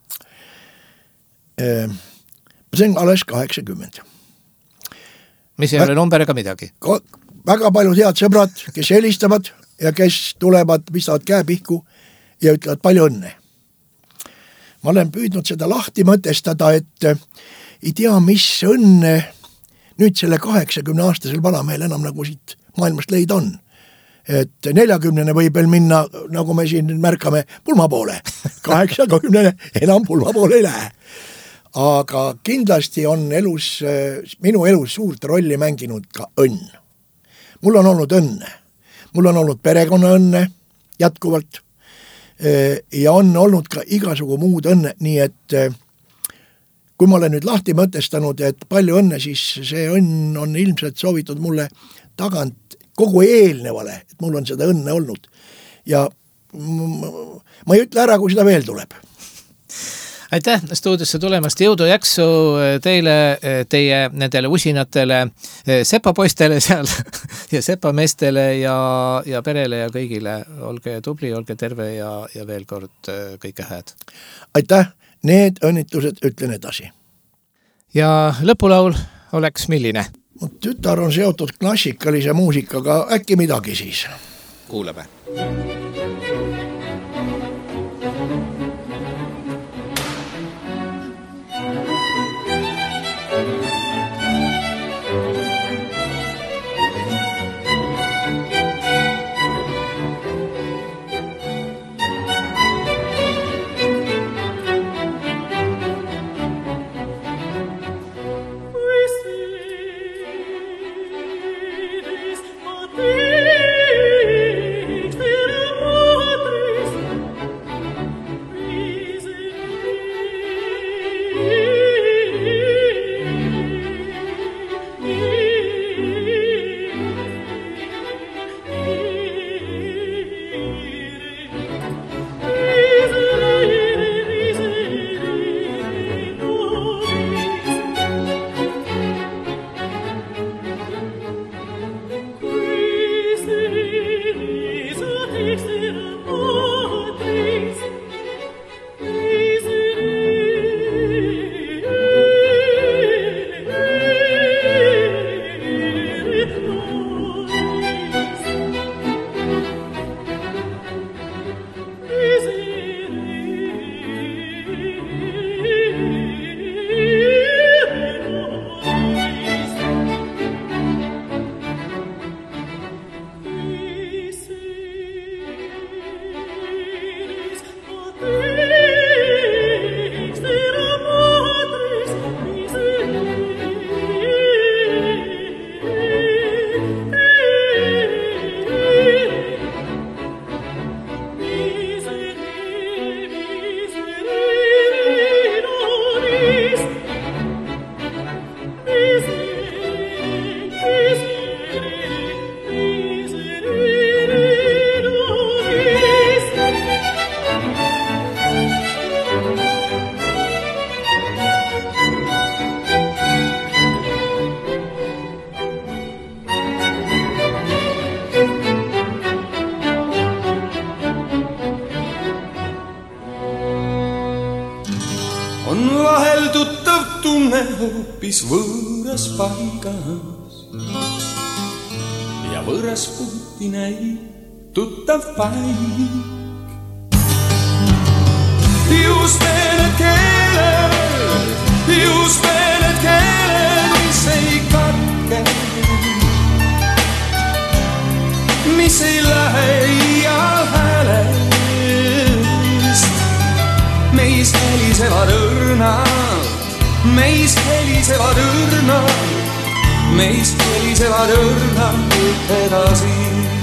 See on alles 80. Mis ei ole number ega midagi? Väga palju head sõbrad, kes helistavad ja kes tulevad, pistavad käe pihku ja ütlevad palju õnne. Ma olen püüdnud seda lahti mõtestada, et ei tea, mis õnne nüüd selle 80-aastasel vanamehel enam nagu siit maailmast leida on. Et 40 võib veel minna, nagu me siin märkame, pulma poole. 80 enam pulma poole ei lähe. Aga kindlasti on minu elus suurt rolli mänginud ka õnn. Mul on olnud õnne. Mul on olnud perekonna õnne jätkuvalt. Ja on olnud ka igasugu muud õnne, nii et kui ma olen nüüd lahti mõtestanud, et palju õnne, siis see õnn on ilmselt soovitud mulle tagant kogu eelnevale, et mul on seda õnne olnud. Ja ma ei ütle ära, kui seda veel tuleb. Aitäh stuudiosse tulemast, jõudu jaksu teile, teie nendele usinatele sepapoistele seal ja sepameestele ja perele ja kõigile. Olge tubli, olge terve ja veel kord kõike hääd. Aitäh, need õnnitlused ütlen edasi. Ja lõpulaul oleks milline? Tütar on seotud klassikalise muusikaga, äkki midagi siis? Kuulame. tunne hoopis võõras paigas ja võõras puhti näib tuttav paik. Just need keeled, mis ei katke, mis ei lähe iial häälest. Meis helisevad õrnad, meis helisevad õrnad, meis helisevad õrnad edasi.